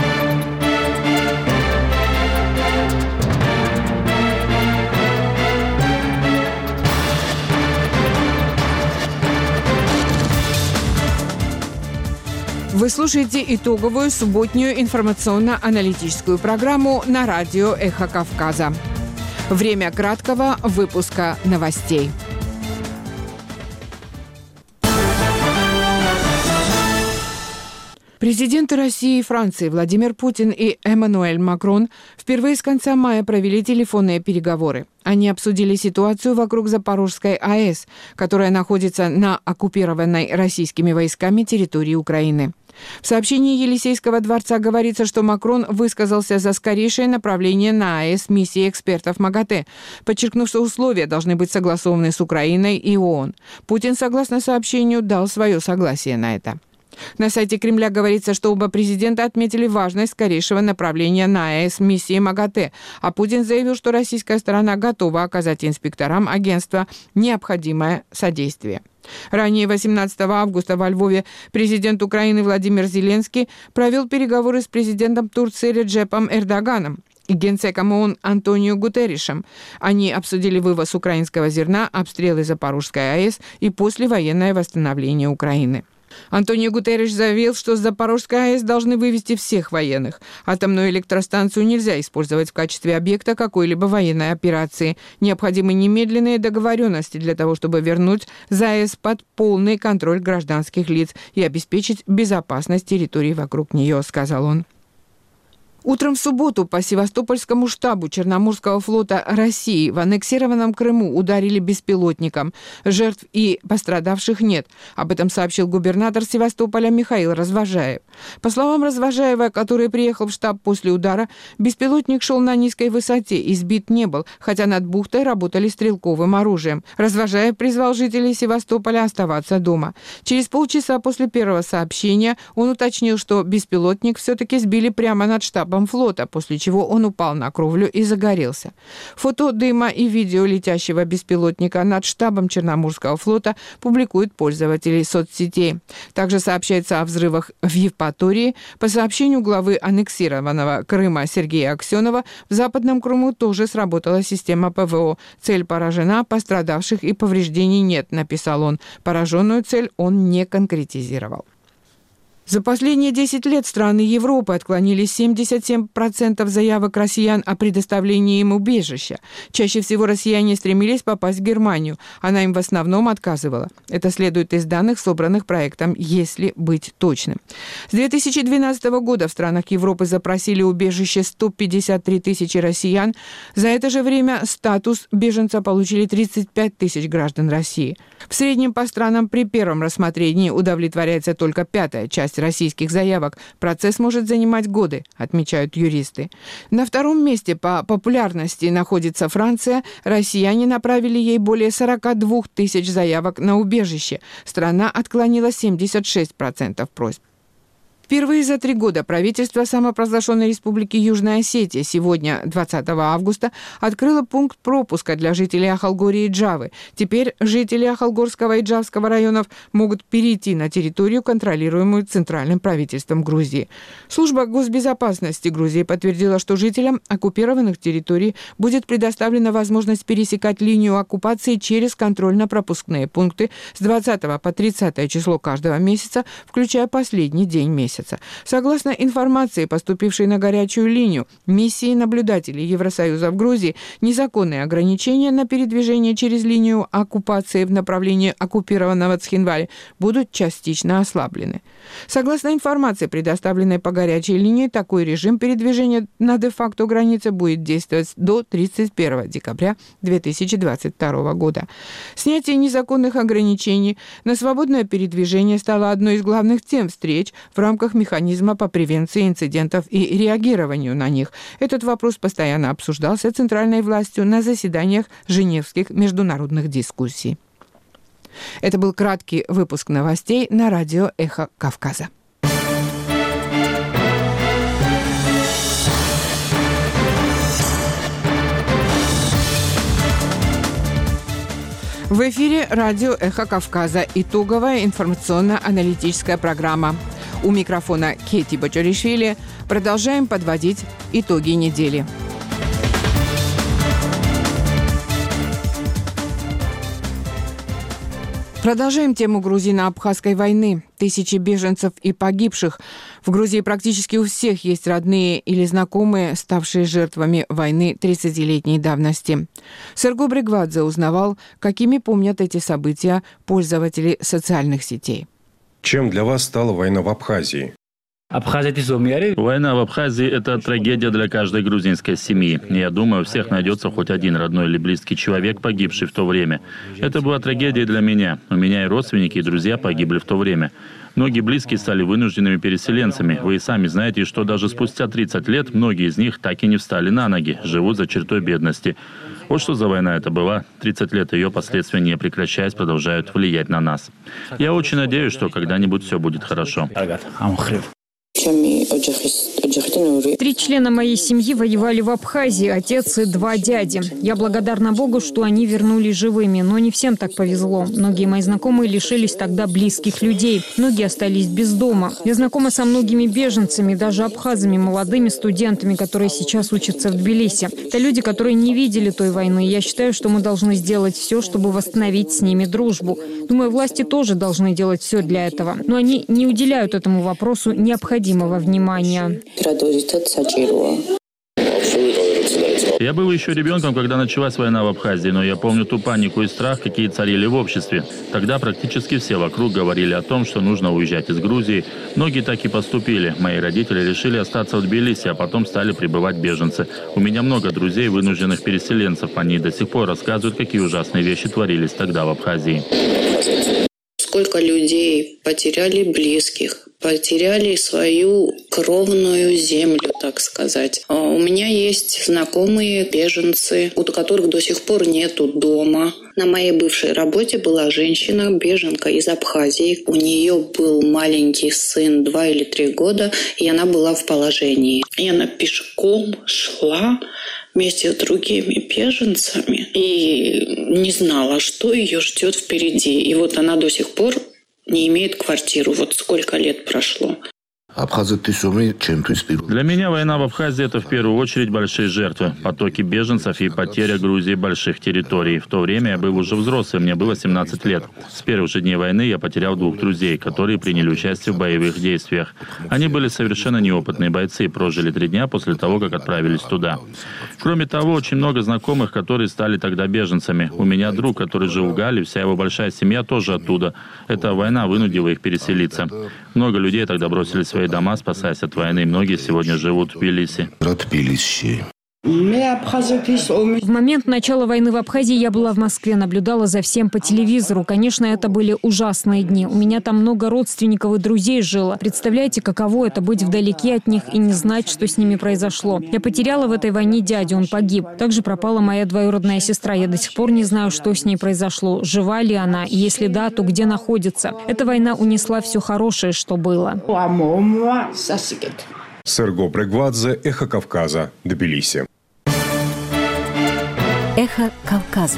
A: Вы слушаете итоговую субботнюю информационно-аналитическую программу на радио «Эхо Кавказа». Время краткого выпуска новостей. Президенты России и Франции Владимир Путин и Эммануэль Макрон впервые с конца мая провели телефонные переговоры. Они обсудили ситуацию вокруг Запорожской АЭС, которая находится на оккупированной российскими войсками территории Украины. В сообщении Елисейского дворца говорится, что Макрон высказался за скорейшее направление на АЭС миссии экспертов МАГАТЭ, подчеркнув, что условия должны быть согласованы с Украиной и ООН. Путин, согласно сообщению, дал свое согласие на это. На сайте Кремля говорится, что оба президента отметили важность скорейшего направления на АЭС миссии МАГАТЭ, а Путин заявил, что российская сторона готова оказать инспекторам агентства необходимое содействие. Ранее, 18 августа, во Львове президент Украины Владимир Зеленский провел переговоры с президентом Турции Реджепом Эрдоганом и генсеком ООН Антонио Гутерришем. Они обсудили вывоз украинского зерна, обстрелы Запорожской АЭС и послевоенное восстановление Украины. Антонио Гутерриш заявил, что с Запорожской АЭС должны вывести всех военных. Атомную электростанцию нельзя использовать в качестве объекта какой-либо военной операции. Необходимы немедленные договоренности для того, чтобы вернуть ЗАЭС под полный контроль гражданских лиц и обеспечить безопасность территории вокруг нее, сказал он. Утром в субботу по Севастопольскому штабу Черноморского флота России в аннексированном Крыму ударили беспилотником. Жертв и пострадавших нет. Об этом сообщил губернатор Севастополя Михаил Развожаев. По словам Развожаева, который приехал в штаб после удара, беспилотник шел на низкой высоте и сбит не был, хотя над бухтой работали стрелковым оружием. Развожаев призвал жителей Севастополя оставаться дома. Через полчаса после первого сообщения он уточнил, что беспилотник все-таки сбили прямо над штабом флота, после чего он упал на кровлю и загорелся. Фото дыма и видео летящего беспилотника над штабом Черноморского флота публикуют пользователи соцсетей. Также сообщается о взрывах в Евпатории. По сообщению главы аннексированного Крыма Сергея Аксенова, в Западном Крыму тоже сработала система ПВО. Цель поражена, пострадавших и повреждений нет, написал он. Пораженную цель он не конкретизировал. За последние 10 лет страны Европы отклонили 77% заявок россиян о предоставлении им убежища. Чаще всего россияне стремились попасть в Германию. Она им в основном отказывала. Это следует из данных, собранных проектом «Если быть точным». С 2012 года в странах Европы запросили убежище 153 тысячи россиян. За это же время статус беженца получили 35 тысяч граждан России. В среднем по странам при первом рассмотрении удовлетворяется только пятая часть часть российских заявок, процесс может занимать годы, отмечают юристы. На втором месте по популярности находится Франция. Россияне направили ей более 42 тысяч заявок на убежище. Страна отклонила 76% просьб. Впервые за 3 года правительство самопровозглашенной республики Южная Осетия сегодня, 20 августа, открыло пункт пропуска для жителей Ахалгории и Джавы. Теперь жители Ахалгорского и Джавского районов могут перейти на территорию, контролируемую центральным правительством Грузии. Служба госбезопасности Грузии подтвердила, что жителям оккупированных территорий будет предоставлена возможность пересекать линию оккупации через контрольно-пропускные пункты с 20 по 30 число каждого месяца, включая последний день месяца. Согласно информации, поступившей на горячую линию миссии наблюдателей Евросоюза в Грузии, незаконные ограничения на передвижение через линию оккупации в направлении оккупированного Цхинвали будут частично ослаблены. Согласно информации, предоставленной по горячей линии, такой режим передвижения на де-факто границе будет действовать до 31 декабря 2022 года. Снятие незаконных ограничений на свободное передвижение стало одной из главных тем встреч в рамках механизма по превенции инцидентов и реагированию на них. Этот вопрос постоянно обсуждался центральной властью на заседаниях Женевских международных дискуссий. Это был краткий выпуск новостей на радио «Эхо Кавказа». В эфире радио «Эхо Кавказа». Итоговая информационно-аналитическая программа. У микрофона Кети Бачаришвили. Продолжаем подводить итоги недели. Продолжаем тему грузино-абхазской войны. Тысячи беженцев и погибших. В Грузии практически у всех есть родные или знакомые, ставшие жертвами войны 30-летней давности. Серго Бригвадзе узнавал, какими помнят эти события пользователи социальных сетей.
G: Чем для вас стала война в Абхазии?
H: Война в Абхазии – это трагедия для каждой грузинской семьи. Я думаю, у всех найдется хоть один родной или близкий человек, погибший в то время. Это была трагедия для меня. У меня и родственники, и друзья погибли в то время. Многие близкие стали вынужденными переселенцами. Вы и сами знаете, что даже спустя 30 лет многие из них так и не встали на ноги, живут за чертой бедности. Вот что за война это была. 30 лет ее последствия, не прекращаясь, продолжают влиять на нас. Я очень надеюсь, что когда-нибудь все будет хорошо.
I: 3 члена моей семьи воевали в Абхазии, отец и 2 дяди. Я благодарна Богу, что они вернулись живыми, но не всем так повезло. Многие мои знакомые лишились тогда близких людей, многие остались без дома. Я знакома со многими беженцами, даже абхазами, молодыми студентами, которые сейчас учатся в Тбилиси. Это люди, которые не видели той войны. Я считаю, что мы должны сделать все, чтобы восстановить с ними дружбу. Думаю, власти тоже должны делать все для этого. Но они не уделяют этому вопросу необходимого внимания.
H: Я был еще ребенком, когда началась война в Абхазии, но я помню ту панику и страх, какие царили в обществе. Тогда практически все вокруг говорили о том, что нужно уезжать из Грузии. Многие так и поступили. Мои родители решили остаться в Тбилиси, а потом стали прибывать беженцы. У меня много друзей, вынужденных переселенцев. Они до сих пор рассказывают, какие ужасные вещи творились тогда в Абхазии.
J: Сколько людей потеряли близких, потеряли свою кровную землю, так сказать. У меня есть знакомые беженцы, у которых до сих пор нету дома. На моей бывшей работе была женщина, беженка из Абхазии. У нее был маленький сын, 2 или 3 года, и она была в положении. И она пешком шла вместе с другими беженцами и не знала, что ее ждет впереди. И вот она до сих пор не имеет квартиру. Вот сколько лет прошло.
H: Для меня война в Абхазии – это в первую очередь большие жертвы, потоки беженцев и потеря Грузии больших территорий. В то время я был уже взрослым, мне было 17 лет. С первых же дней войны я потерял 2 друзей, которые приняли участие в боевых действиях. Они были совершенно неопытные бойцы и прожили 3 дня после того, как отправились туда. Кроме того, очень много знакомых, которые стали тогда беженцами. У меня друг, который жил в Галле, вся его большая семья тоже оттуда. Эта война вынудила их переселиться. Много людей тогда бросили свои дома, спасаясь от войны. Многие сегодня живут в Тбилиси.
I: В момент начала войны в Абхазии я была в Москве, наблюдала за всем по телевизору. Конечно, это были ужасные дни. У меня там много родственников и друзей жило. Представляете, каково это быть вдалеке от них и не знать, что с ними произошло. Я потеряла в этой войне дядю, он погиб. Также пропала моя двоюродная сестра. Я до сих пор не знаю, что с ней произошло. Жива ли она? И если да, то где находится? Эта война унесла все хорошее, что было.
G: Серго Брегвадзе, Эхо Кавказа, Тбилиси.
K: Эхо Кавказа.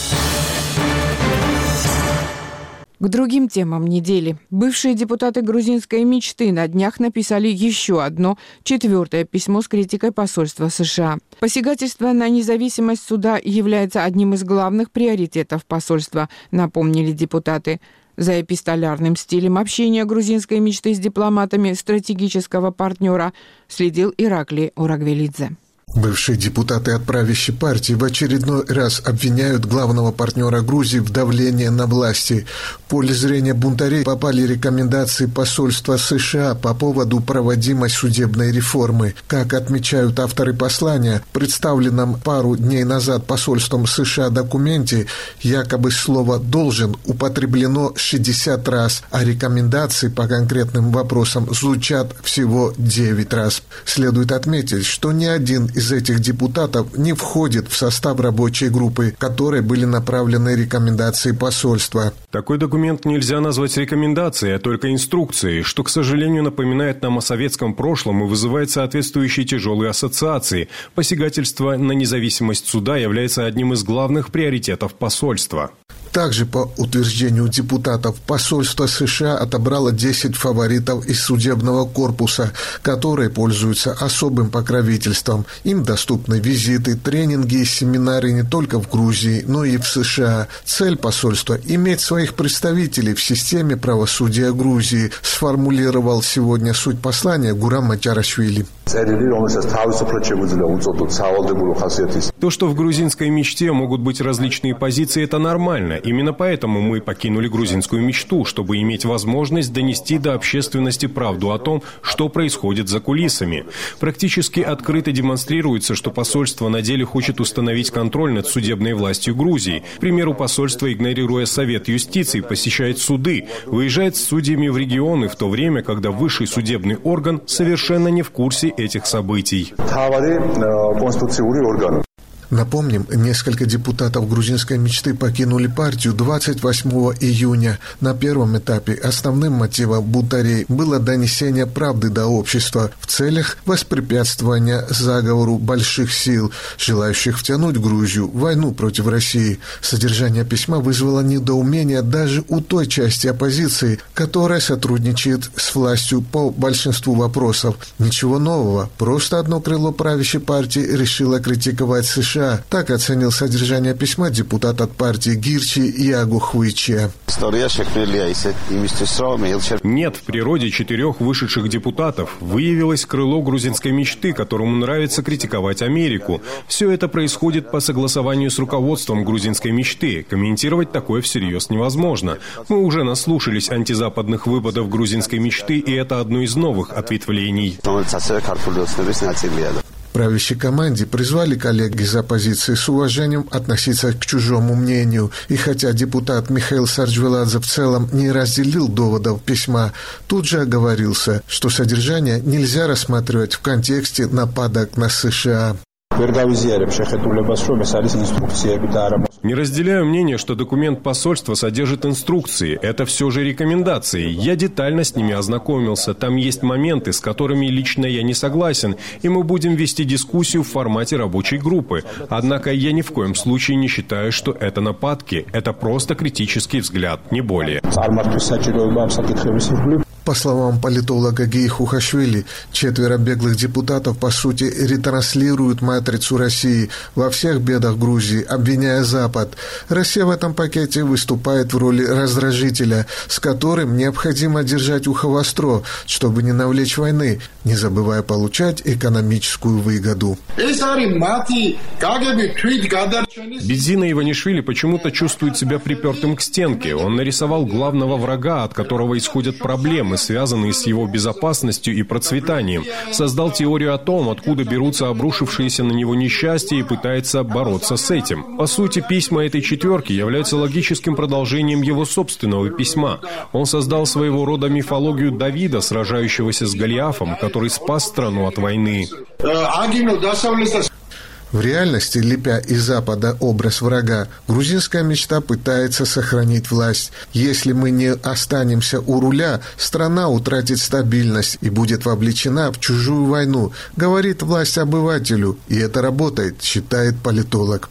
A: К другим темам недели. Бывшие депутаты грузинской мечты на днях написали еще одно, 4-е письмо с критикой посольства США. Посягательство на независимость суда является одним из главных приоритетов посольства, напомнили депутаты. За эпистолярным стилем общения грузинской мечты с дипломатами стратегического партнера следил Ираклий Урагвелидзе.
L: Бывшие депутаты от правящей партии в очередной раз обвиняют главного партнера Грузии в давлении на власти. В поле зрения бунтарей попали рекомендации посольства США по поводу проводимой судебной реформы. Как отмечают авторы послания, в представленном пару дней назад посольством США документе якобы слово «должен» употреблено 60 раз, а рекомендации по конкретным вопросам звучат всего 9 раз. Следует отметить, что ни один из этих депутатов не входит в состав рабочей группы, которой были направлены рекомендации посольства.
G: Такой документ нельзя назвать рекомендацией, а только инструкцией, что, к сожалению, напоминает нам о советском прошлом и вызывает соответствующие тяжелые ассоциации. Посягательство на независимость суда является одним из главных приоритетов посольства.
L: Также, по утверждению депутатов, посольство США отобрало 10 фаворитов из судебного корпуса, которые пользуются особым покровительством. Им доступны визиты, тренинги и семинары не только в Грузии, но и в США. Цель посольства – иметь своих представителей в системе правосудия Грузии, сформулировал сегодня суть послания Гурам Матярашвили.
G: То, что в грузинской мечте могут быть различные позиции, это нормально. Именно поэтому мы покинули грузинскую мечту, чтобы иметь возможность донести до общественности правду о том, что происходит за кулисами. Практически открыто демонстрируется, что посольство на деле хочет установить контроль над судебной властью Грузии. К примеру, посольство, игнорируя Совет юстиции, посещает суды, выезжает с судьями в регионы, в то время, когда высший судебный орган совершенно не в курсе этих событий.
L: Напомним, несколько депутатов грузинской мечты покинули партию 28 июня. На первом этапе основным мотивом бунтарей было донесение правды до общества в целях воспрепятствования заговору больших сил, желающих втянуть Грузию в войну против России. Содержание письма вызвало недоумение даже у той части оппозиции, которая сотрудничает с властью по большинству вопросов. Ничего нового, просто одно крыло правящей партии решило критиковать США. Так оценил содержание письма депутат от партии Гирчи Иагу Хвичия.
G: Нет в природе 4 вышедших депутатов. Выявилось крыло грузинской мечты, которому нравится критиковать Америку. Все это происходит по согласованию с руководством грузинской мечты. Комментировать такое всерьез невозможно. Мы уже наслушались антизападных выпадов грузинской мечты, и это одно из новых ответвлений.
L: Правящей команде призвали коллег из оппозиции с уважением относиться к чужому мнению. И хотя депутат Михаил Сарджвеладзе в целом не разделил доводов письма, тут же оговорился, что содержание нельзя рассматривать в контексте нападок на США.
G: Не разделяю мнение, что документ посольства содержит инструкции. Это все же рекомендации. Я детально с ними ознакомился. Там есть моменты, с которыми лично я не согласен, и мы будем вести дискуссию в формате рабочей группы. Однако я ни в коем случае не считаю, что это нападки. Это просто критический взгляд, не более.
L: По словам политолога Геи Хухашвили, 4 беглых депутатов, по сути, ретранслируют матрицу России во всех бедах Грузии, обвиняя Запад. Россия в этом пакете выступает в роли раздражителя, с которым необходимо держать ухо востро, чтобы не навлечь войны, не забывая получать экономическую выгоду.
G: Бедзина Иванишвили почему-то чувствует себя припертым к стенке. Он нарисовал главного врага, от которого исходят проблемы. проблемы, связанные с его безопасностью и процветанием, создал теорию о том, откуда берутся обрушившиеся на него несчастья, и пытается бороться с этим. По сути, письма этой четверки являются логическим продолжением его собственного письма. Он создал своего рода мифологию Давида, сражающегося с Голиафом, который спас страну от войны.
L: В реальности, лепя из Запада образ врага, грузинская мечта пытается сохранить власть. Если мы не останемся у руля, страна утратит стабильность и будет вовлечена в чужую войну, говорит власть обывателю. И это работает, считает политолог.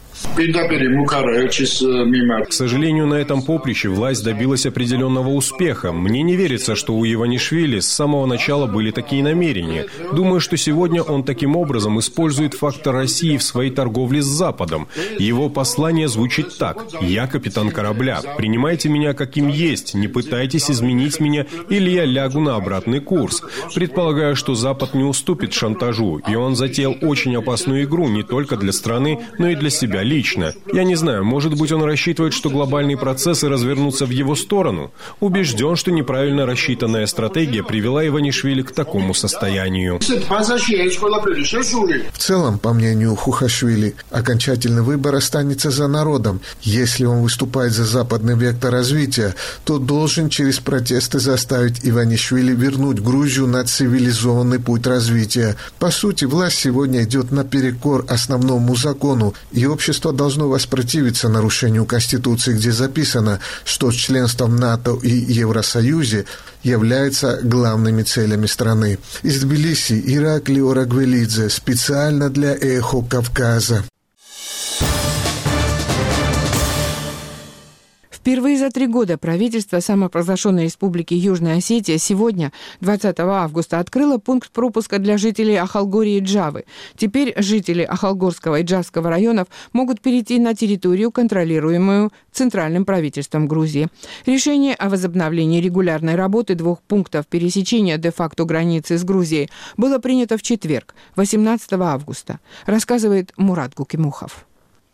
G: К сожалению, на этом поприще власть добилась определенного успеха. Мне не верится, что у Иванишвили с самого начала были такие намерения. Думаю, что сегодня он таким образом использует фактор России в своей торговле с Западом. Его послание звучит так: «Я капитан корабля. Принимайте меня каким есть. Не пытайтесь изменить меня, или я лягу на обратный курс». Предполагаю, что Запад не уступит шантажу, и он затеял очень опасную игру не только для страны, но и для себя лично. Я не знаю, может быть, он рассчитывает, что глобальные процессы развернутся в его сторону. Убежден, что неправильно рассчитанная стратегия привела Иванишвили к такому состоянию.
L: В целом, по мнению Хухашвили, окончательный выбор останется за народом. Если он выступает за западный вектор развития, то должен через протесты заставить Иванишвили вернуть Грузию на цивилизованный путь развития. По сути, власть сегодня идет наперекор основному закону, и общество должно воспротивиться нарушению Конституции, где записано, что членство в НАТО и Евросоюзе является главными целями страны. Из Тбилиси Ираклий Орагвелидзе специально для «Эхо Кавказа».
A: Впервые за 3 года правительство самопровозглашенной республики Южная Осетия сегодня, 20 августа, открыло пункт пропуска для жителей Ахалгории и Джавы. Теперь жители Ахалгорского и Джавского районов могут перейти на территорию, контролируемую центральным правительством Грузии. Решение о возобновлении регулярной работы 2 пунктов пересечения де-факто границы с Грузией было принято в четверг, 18 августа, рассказывает Мурат Гукимухов.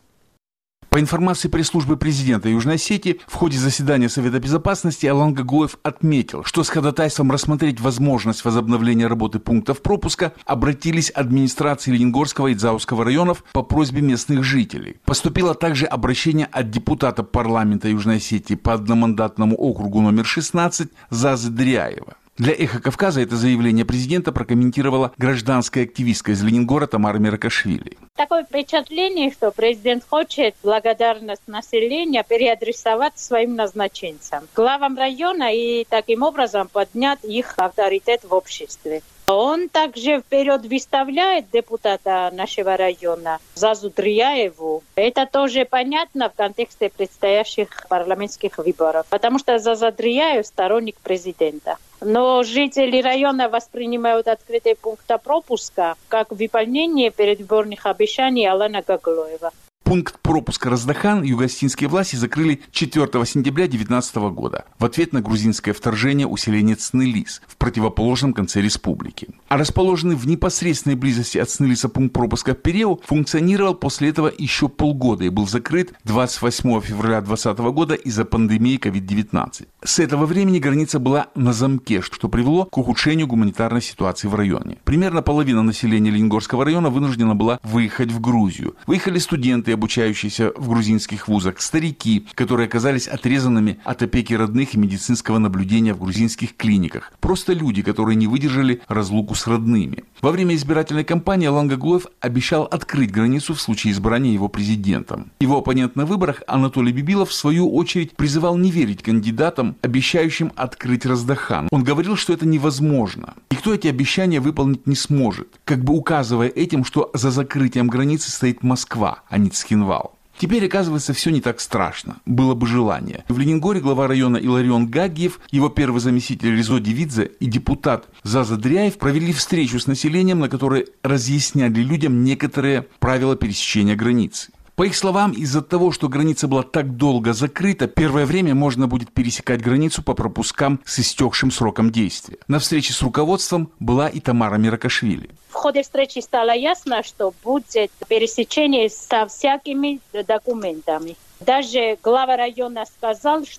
K: По информации пресс-службы президента Южной Осетии, в ходе заседания Совета Безопасности Алан Гагуев отметил, что с ходатайством рассмотреть возможность возобновления работы пунктов пропуска обратились администрации Ленингорского и Дзауского районов по просьбе местных жителей. Поступило также обращение от депутата парламента Южной Осетии по одномандатному округу номер 16 Зазы Дряева. Для «Эхо Кавказа» это заявление президента прокомментировала гражданская активистка из Ленингора Тамара Миракашвили.
M: Такое впечатление, что президент хочет благодарность населения переадресовать своим назначенцам, главам района, и таким образом поднять их авторитет в обществе. Он также вперед выставляет депутата нашего района Зазу Дряеву. Это тоже понятно в контексте предстоящих парламентских выборов, потому что Заза Дряев сторонник президента. Но жители района воспринимают открытие пункта пропуска как выполнение предвыборных обещаний Алана Гагуева.
K: Пункт пропуска Раздахан юго-осетинские власти закрыли 4 сентября 2019 года в ответ на грузинское вторжение усиления Цнылис в противоположном конце республики. А расположенный в непосредственной близости от Цнылиса пункт пропуска Переу функционировал после этого еще полгода и был закрыт 28 февраля 2020 года из-за пандемии COVID-19. С этого времени граница была на замке, что привело к ухудшению гуманитарной ситуации в районе. Примерно половина населения Ленингорского района вынуждена была выехать в Грузию. Выехали студенты, обучающиеся в грузинских вузах, старики, которые оказались отрезанными от опеки родных и медицинского наблюдения в грузинских клиниках, просто люди, которые не выдержали разлуку с родными. Во время избирательной кампании Алан Гагуев обещал открыть границу в случае избрания его президентом. Его оппонент на выборах Анатолий Бибилов, в свою очередь, призывал не верить кандидатам, обещающим открыть Раздахан. Он говорил, что это невозможно. Никто эти обещания выполнить не сможет, как бы указывая этим, что за закрытием границы стоит Москва, а не Цхинвал. Теперь, оказывается, все не так страшно. Было бы желание. В Ленингоре глава района Иларион Гагиев, его первый заместитель Резо Дивидзе и депутат Заза Дряев провели встречу с населением, на которой разъясняли людям некоторые правила пересечения границы. По их словам, из-за того, что граница была так долго закрыта, первое время можно будет пересекать границу по пропускам с истекшим сроком действия. На встрече с руководством была и Тамара Миракашвили.
M: В ходе встречи стало ясно, что будет пересечение со всякими документами. Даже глава района сказал, что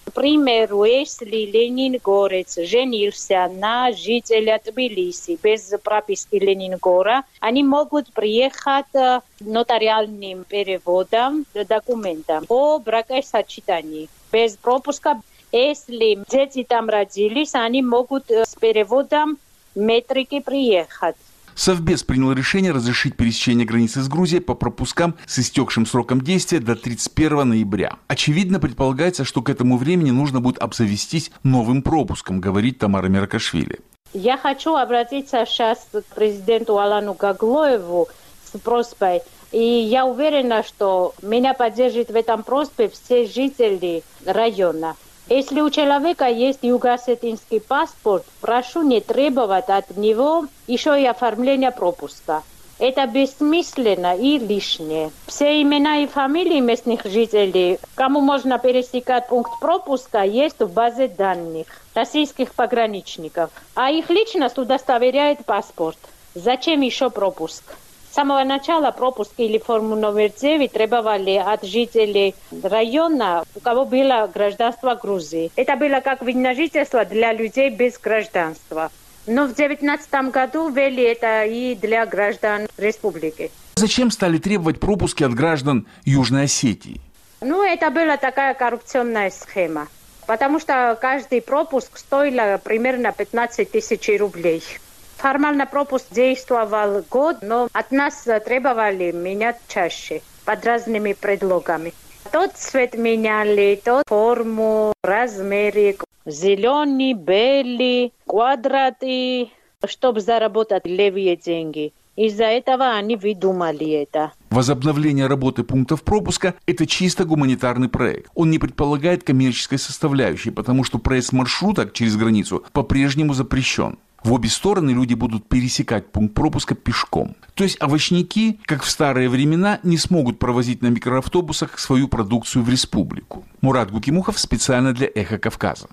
M: К примеру, если ленингорец женился на жителе Тбилиси без прописки Ленингора, они могут приехать нотариальным переводом документов о бракосочетании без пропуска. Если дети там родились, они могут с переводом метрики приехать.
K: Совбез принял решение разрешить пересечение границы с Грузией по пропускам с истекшим сроком действия до 31 ноября. Очевидно, предполагается, что к этому времени нужно будет обзавестись новым пропуском, говорит Тамара Меркашвили.
M: Я хочу обратиться сейчас к президенту Алану Гаглоеву с просьбой. И я уверена, что меня поддержат в этом просьбе все жители района. Если у человека есть юго-осетинский паспорт, прошу не требовать от него еще и оформления пропуска. Это бессмысленно и лишнее. Все имена и фамилии местных жителей, кому можно пересекать пункт пропуска, есть в базе данных российских пограничников. А их личность удостоверяет паспорт. Зачем еще пропуск? С самого начала пропуск или форму номер 9 требовали от жителей района, у кого было гражданство Грузии. Это было как вид на жительство для людей без гражданства. Но в 2019 году ввели это и для граждан республики.
K: Зачем стали требовать пропуски от граждан Южной Осетии?
M: Это была такая коррупционная схема. Потому что каждый пропуск стоил примерно 15 тысяч рублей. Формально пропуск действовал год, но от нас требовали менять чаще, под разными предлогами. Тот цвет меняли, тот форму, размеры, зеленый, белый, квадраты, чтобы заработать левые деньги. Из-за этого они выдумали это.
K: Возобновление работы пунктов пропуска – это чисто гуманитарный проект. Он не предполагает коммерческой составляющей, потому что проезд маршруток через границу по-прежнему запрещен. В обе стороны люди будут пересекать пункт пропуска пешком. То есть овощники, как в старые времена, не смогут провозить на микроавтобусах свою продукцию в республику. Мурат Гукимухов специально для «Эхо Кавказа».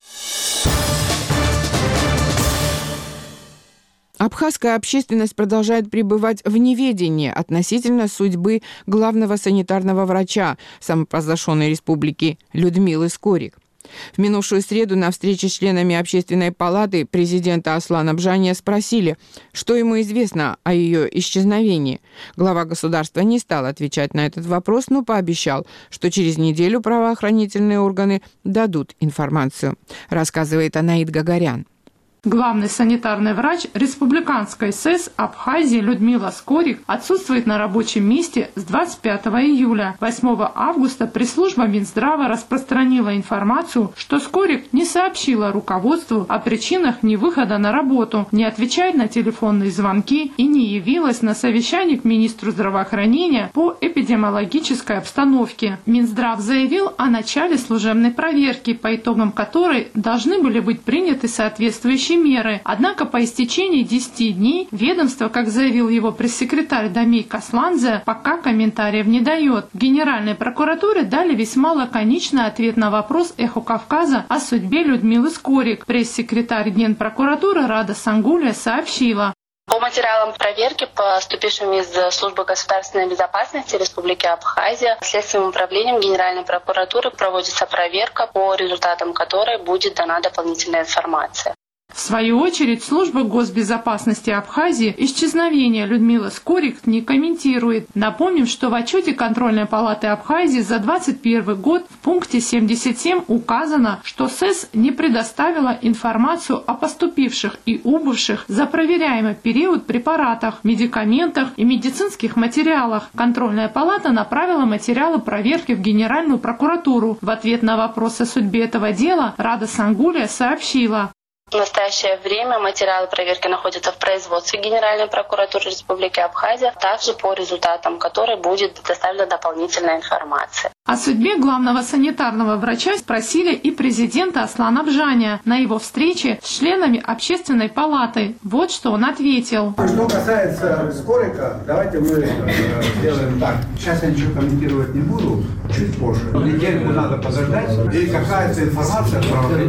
A: Абхазская общественность продолжает пребывать в неведении относительно судьбы главного санитарного врача самопровозглашенной республики Людмилы Скорик. В минувшую среду на встрече с членами Общественной палаты президента Аслана Бжания спросили, что ему известно о ее исчезновении. Глава государства не стал отвечать на этот вопрос, но пообещал, что через неделю правоохранительные органы дадут информацию, рассказывает Анаид Гагарян.
N: Главный санитарный врач Республиканской СЭС Абхазии Людмила Скорик отсутствует на рабочем месте с 25 июля. 8 августа пресс-служба Минздрава распространила информацию, что Скорик не сообщила руководству о причинах невыхода на работу, не отвечает на телефонные звонки и не явилась на совещание к министру здравоохранения по эпидемиологической обстановке. Минздрав заявил о начале служебной проверки, по итогам которой должны были быть приняты соответствующие меры. Однако по истечении 10 дней ведомство, как заявил его пресс-секретарь Дамей Касланзе, пока комментариев не дает. В Генеральной прокуратуре дали весьма лаконичный ответ на вопрос «Эхо Кавказа» о судьбе Людмилы Скорик. Пресс-секретарь Генпрокуратуры Рада Сангулия сообщила:
O: по материалам проверки, поступившим из Службы государственной безопасности Республики Абхазия, Следственным управлением Генеральной прокуратуры проводится проверка, по результатам которой будет дана дополнительная информация.
N: В свою очередь, служба госбезопасности Абхазии исчезновение Людмилы Скорик не комментирует. Напомним, что в отчете Контрольной палаты Абхазии за 2021 год в пункте 77 указано, что СЭС не предоставила информацию о поступивших и убывших за проверяемый период препаратах, медикаментах и медицинских материалах. Контрольная палата направила материалы проверки в Генеральную прокуратуру. В ответ на вопрос о судьбе этого дела Рада Сангулия сообщила:
O: в настоящее время материалы проверки находятся в производстве Генеральной прокуратуры Республики Абхазия, также по результатам которой будет предоставлена дополнительная информация.
N: О судьбе главного санитарного врача спросили и президента Аслана Бжания на его встрече с членами Общественной палаты. Вот что он ответил.
P: Что касается Скорика, давайте мы сделаем так. Сейчас я ничего комментировать не буду, чуть позже. Недельку надо подождать, и какая-то информация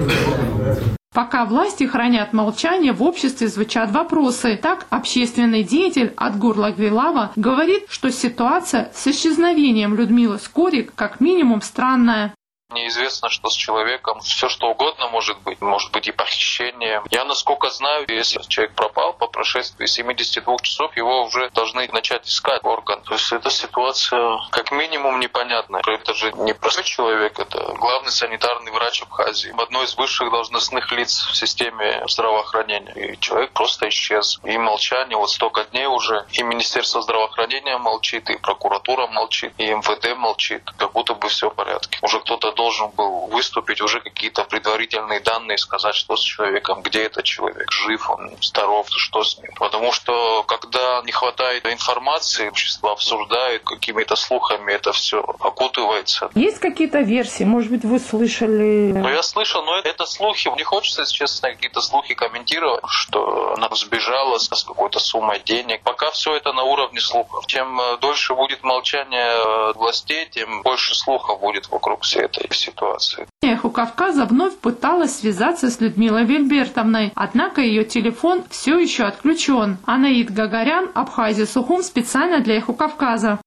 P: про.
N: Пока власти хранят молчание, в обществе звучат вопросы. Так, общественный деятель Адгур Лагвилава говорит, что ситуация с исчезновением Людмилы Скорик как минимум странная.
Q: Неизвестно, что с человеком. Все что угодно может быть и похищение. Я, насколько знаю, если человек пропал по прошествии 72 часов, его уже должны начать искать орган. То есть эта ситуация как минимум непонятная. Это же не простой человек, это главный санитарный врач Абхазии, одно из высших должностных лиц в системе здравоохранения. И человек просто исчез. И молчание вот столько дней уже. И Министерство здравоохранения молчит, и прокуратура молчит, и МВД молчит. Как будто бы все в порядке. Уже кто-то должен был выступить, уже какие-то предварительные данные сказать, что с человеком, где этот человек, жив он, здоров, что с ним. Потому что когда не хватает информации, общество обсуждает какими-то слухами, это все окутывается.
N: Есть какие-то версии? Может быть, вы слышали?
Q: Я слышал, но это слухи. Не хочется, если честно, какие-то слухи комментировать, что она сбежала с какой-то суммой денег. Пока все это на уровне слухов. Чем дольше будет молчание властей, тем больше слухов будет вокруг всей этой ситуации.
N: «Эхо Кавказа» вновь пыталась связаться с Людмилой Вильбертовной, однако ее телефон все еще отключен. Анаид Гагарян, Абхазия, Сухум, специально для «Эхо Кавказа».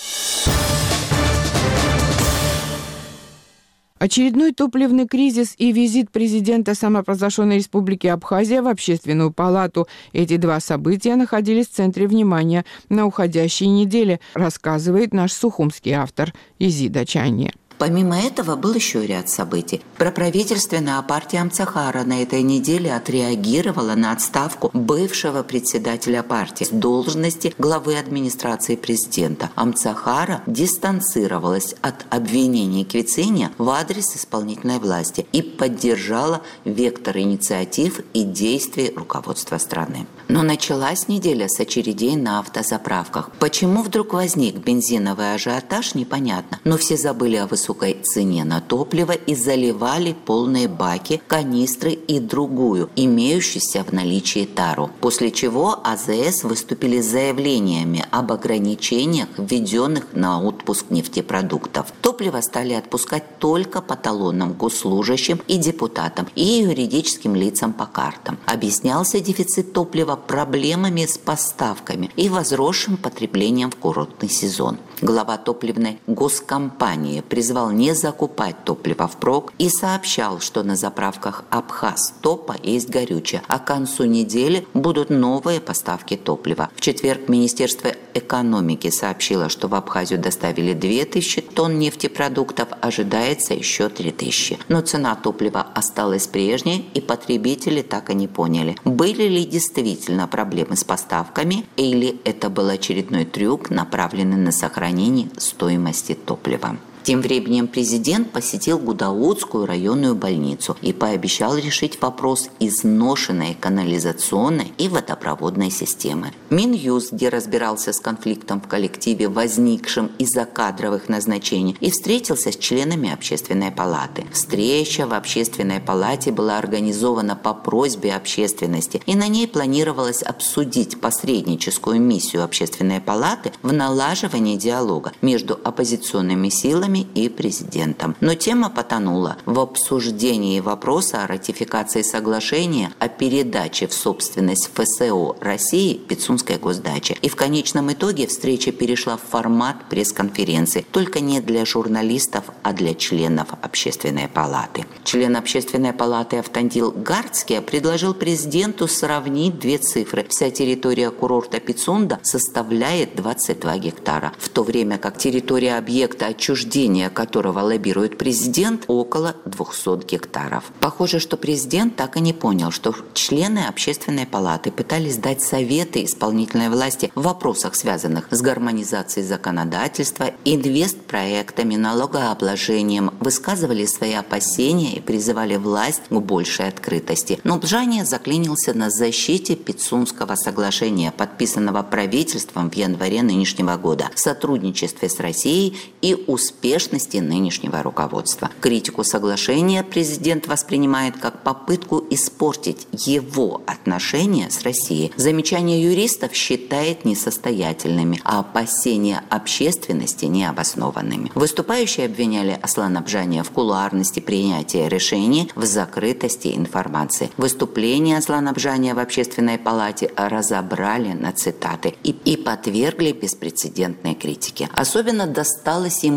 A: Очередной топливный кризис и визит президента самопровозглашенной республики Абхазия в Общественную палату. Эти два события находились в центре внимания на уходящей неделе, рассказывает наш сухумский автор Изида Чанье.
R: Помимо этого был еще ряд событий. Проправительственная партия Амцахара на этой неделе отреагировала на отставку бывшего председателя партии с должности главы администрации президента. Амцахара дистанцировалась от обвинений Квициния в адрес исполнительной власти и поддержала вектор инициатив и действий руководства страны. Но началась неделя с очередей на автозаправках. Почему вдруг возник бензиновый ажиотаж, непонятно. Но все забыли о высокой цене на топливо и заливали полные баки, канистры и другую, имеющуюся в наличии тару. После чего АЗС выступили с заявлениями об ограничениях, введенных на отпуск нефтепродуктов. Топливо стали отпускать только по талонам госслужащим и депутатам и юридическим лицам по картам. Объяснялся дефицит топлива проблемами с поставками и возросшим потреблением в курортный сезон. Глава топливной госкомпании призвал не закупать топливо впрок и сообщал, что на заправках Абхаз-Топа есть горючее, а к концу недели будут новые поставки топлива. В четверг Министерство экономики сообщило, что в Абхазию доставили 2000 тонн нефтепродуктов, ожидается еще 3000. Но цена топлива осталась прежней, и потребители так и не поняли, были ли действительно проблемы с поставками или это был очередной трюк, направленный на сохранение стоимости топлива. Тем временем президент посетил Гудаутскую районную больницу и пообещал решить вопрос изношенной канализационной и водопроводной системы. Минюст, где разбирался с конфликтом в коллективе, возникшим из-за кадровых назначений, и встретился с членами Общественной палаты. Встреча в Общественной палате была организована по просьбе общественности, и на ней планировалось обсудить посредническую миссию Общественной палаты в налаживании диалога между оппозиционными силами и президентом. Но тема потонула в обсуждении вопроса о ратификации соглашения о передаче в собственность ФСО России Пицунской госдачи. И в конечном итоге встреча перешла в формат пресс-конференции, только не для журналистов, а для членов Общественной палаты. Член Общественной палаты Автандил Гардский предложил президенту сравнить две цифры. Вся территория курорта Пицунда составляет 22 гектара, в то время как территория объекта отчуждения, которого лоббирует президент, около 200 гектаров. Похоже, что президент так и не понял, что члены Общественной палаты пытались дать советы исполнительной власти в вопросах, связанных с гармонизацией законодательства, инвестпроектами, налогообложением, высказывали свои опасения и призывали власть к большей открытости. Но Бжания заклинился на защите Пицунского соглашения, подписанного правительством в январе нынешнего года, в сотрудничестве с Россией и успешности нынешнего руководства. Критику соглашения президент воспринимает как попытку испортить его отношения с Россией. Замечания юристов считает несостоятельными, а опасения общественности необоснованными. Выступающие обвиняли Аслана Бжания в кулуарности принятия решений, в закрытости информации. Выступление Аслана Бжания в Общественной палате разобрали на цитаты и подвергли беспрецедентной критике. Особенно досталось ему за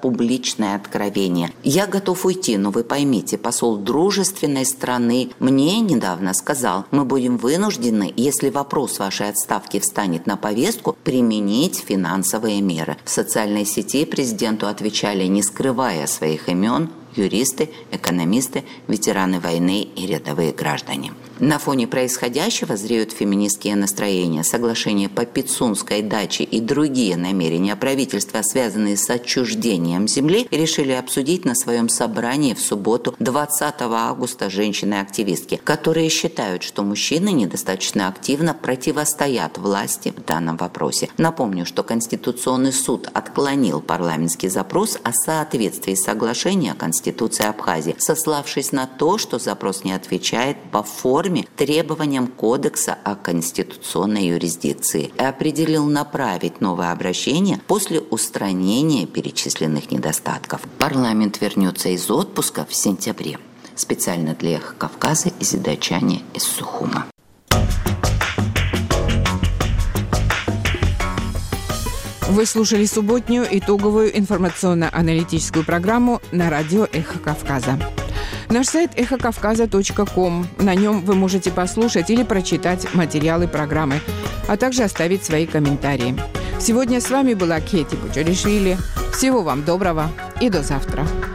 R: публичное откровение. Я готов уйти, но вы поймите, посол дружественной страны мне недавно сказал, мы будем вынуждены, если вопрос вашей отставки встанет на повестку, применить финансовые меры. В социальной сети президенту отвечали, не скрывая своих имен, юристы, экономисты, ветераны войны и рядовые граждане. На фоне происходящего зреют феминистские настроения. Соглашение по Пицунской даче и другие намерения правительства, связанные с отчуждением земли, решили обсудить на своем собрании в субботу 20 августа женщины-активистки, которые считают, что мужчины недостаточно активно противостоят власти в данном вопросе. Напомню, что Конституционный суд отклонил парламентский запрос о соответствии соглашения Конституции Абхазии, сославшись на то, что запрос не отвечает по форме требованиям Кодекса о конституционной юрисдикции и определил направить новое обращение после устранения перечисленных недостатков. Парламент вернется из отпуска в сентябре. Специально для «Эхо Кавказа» Изида Чаня из Сухума.
A: Вы слушали субботнюю итоговую информационно-аналитическую программу на радио «Эхо Кавказа». Наш сайт эхокавказа.ком. На нем вы можете послушать или прочитать материалы программы, а также оставить свои комментарии. Сегодня с вами была Кети Бучаришвили. Всего вам доброго и до завтра.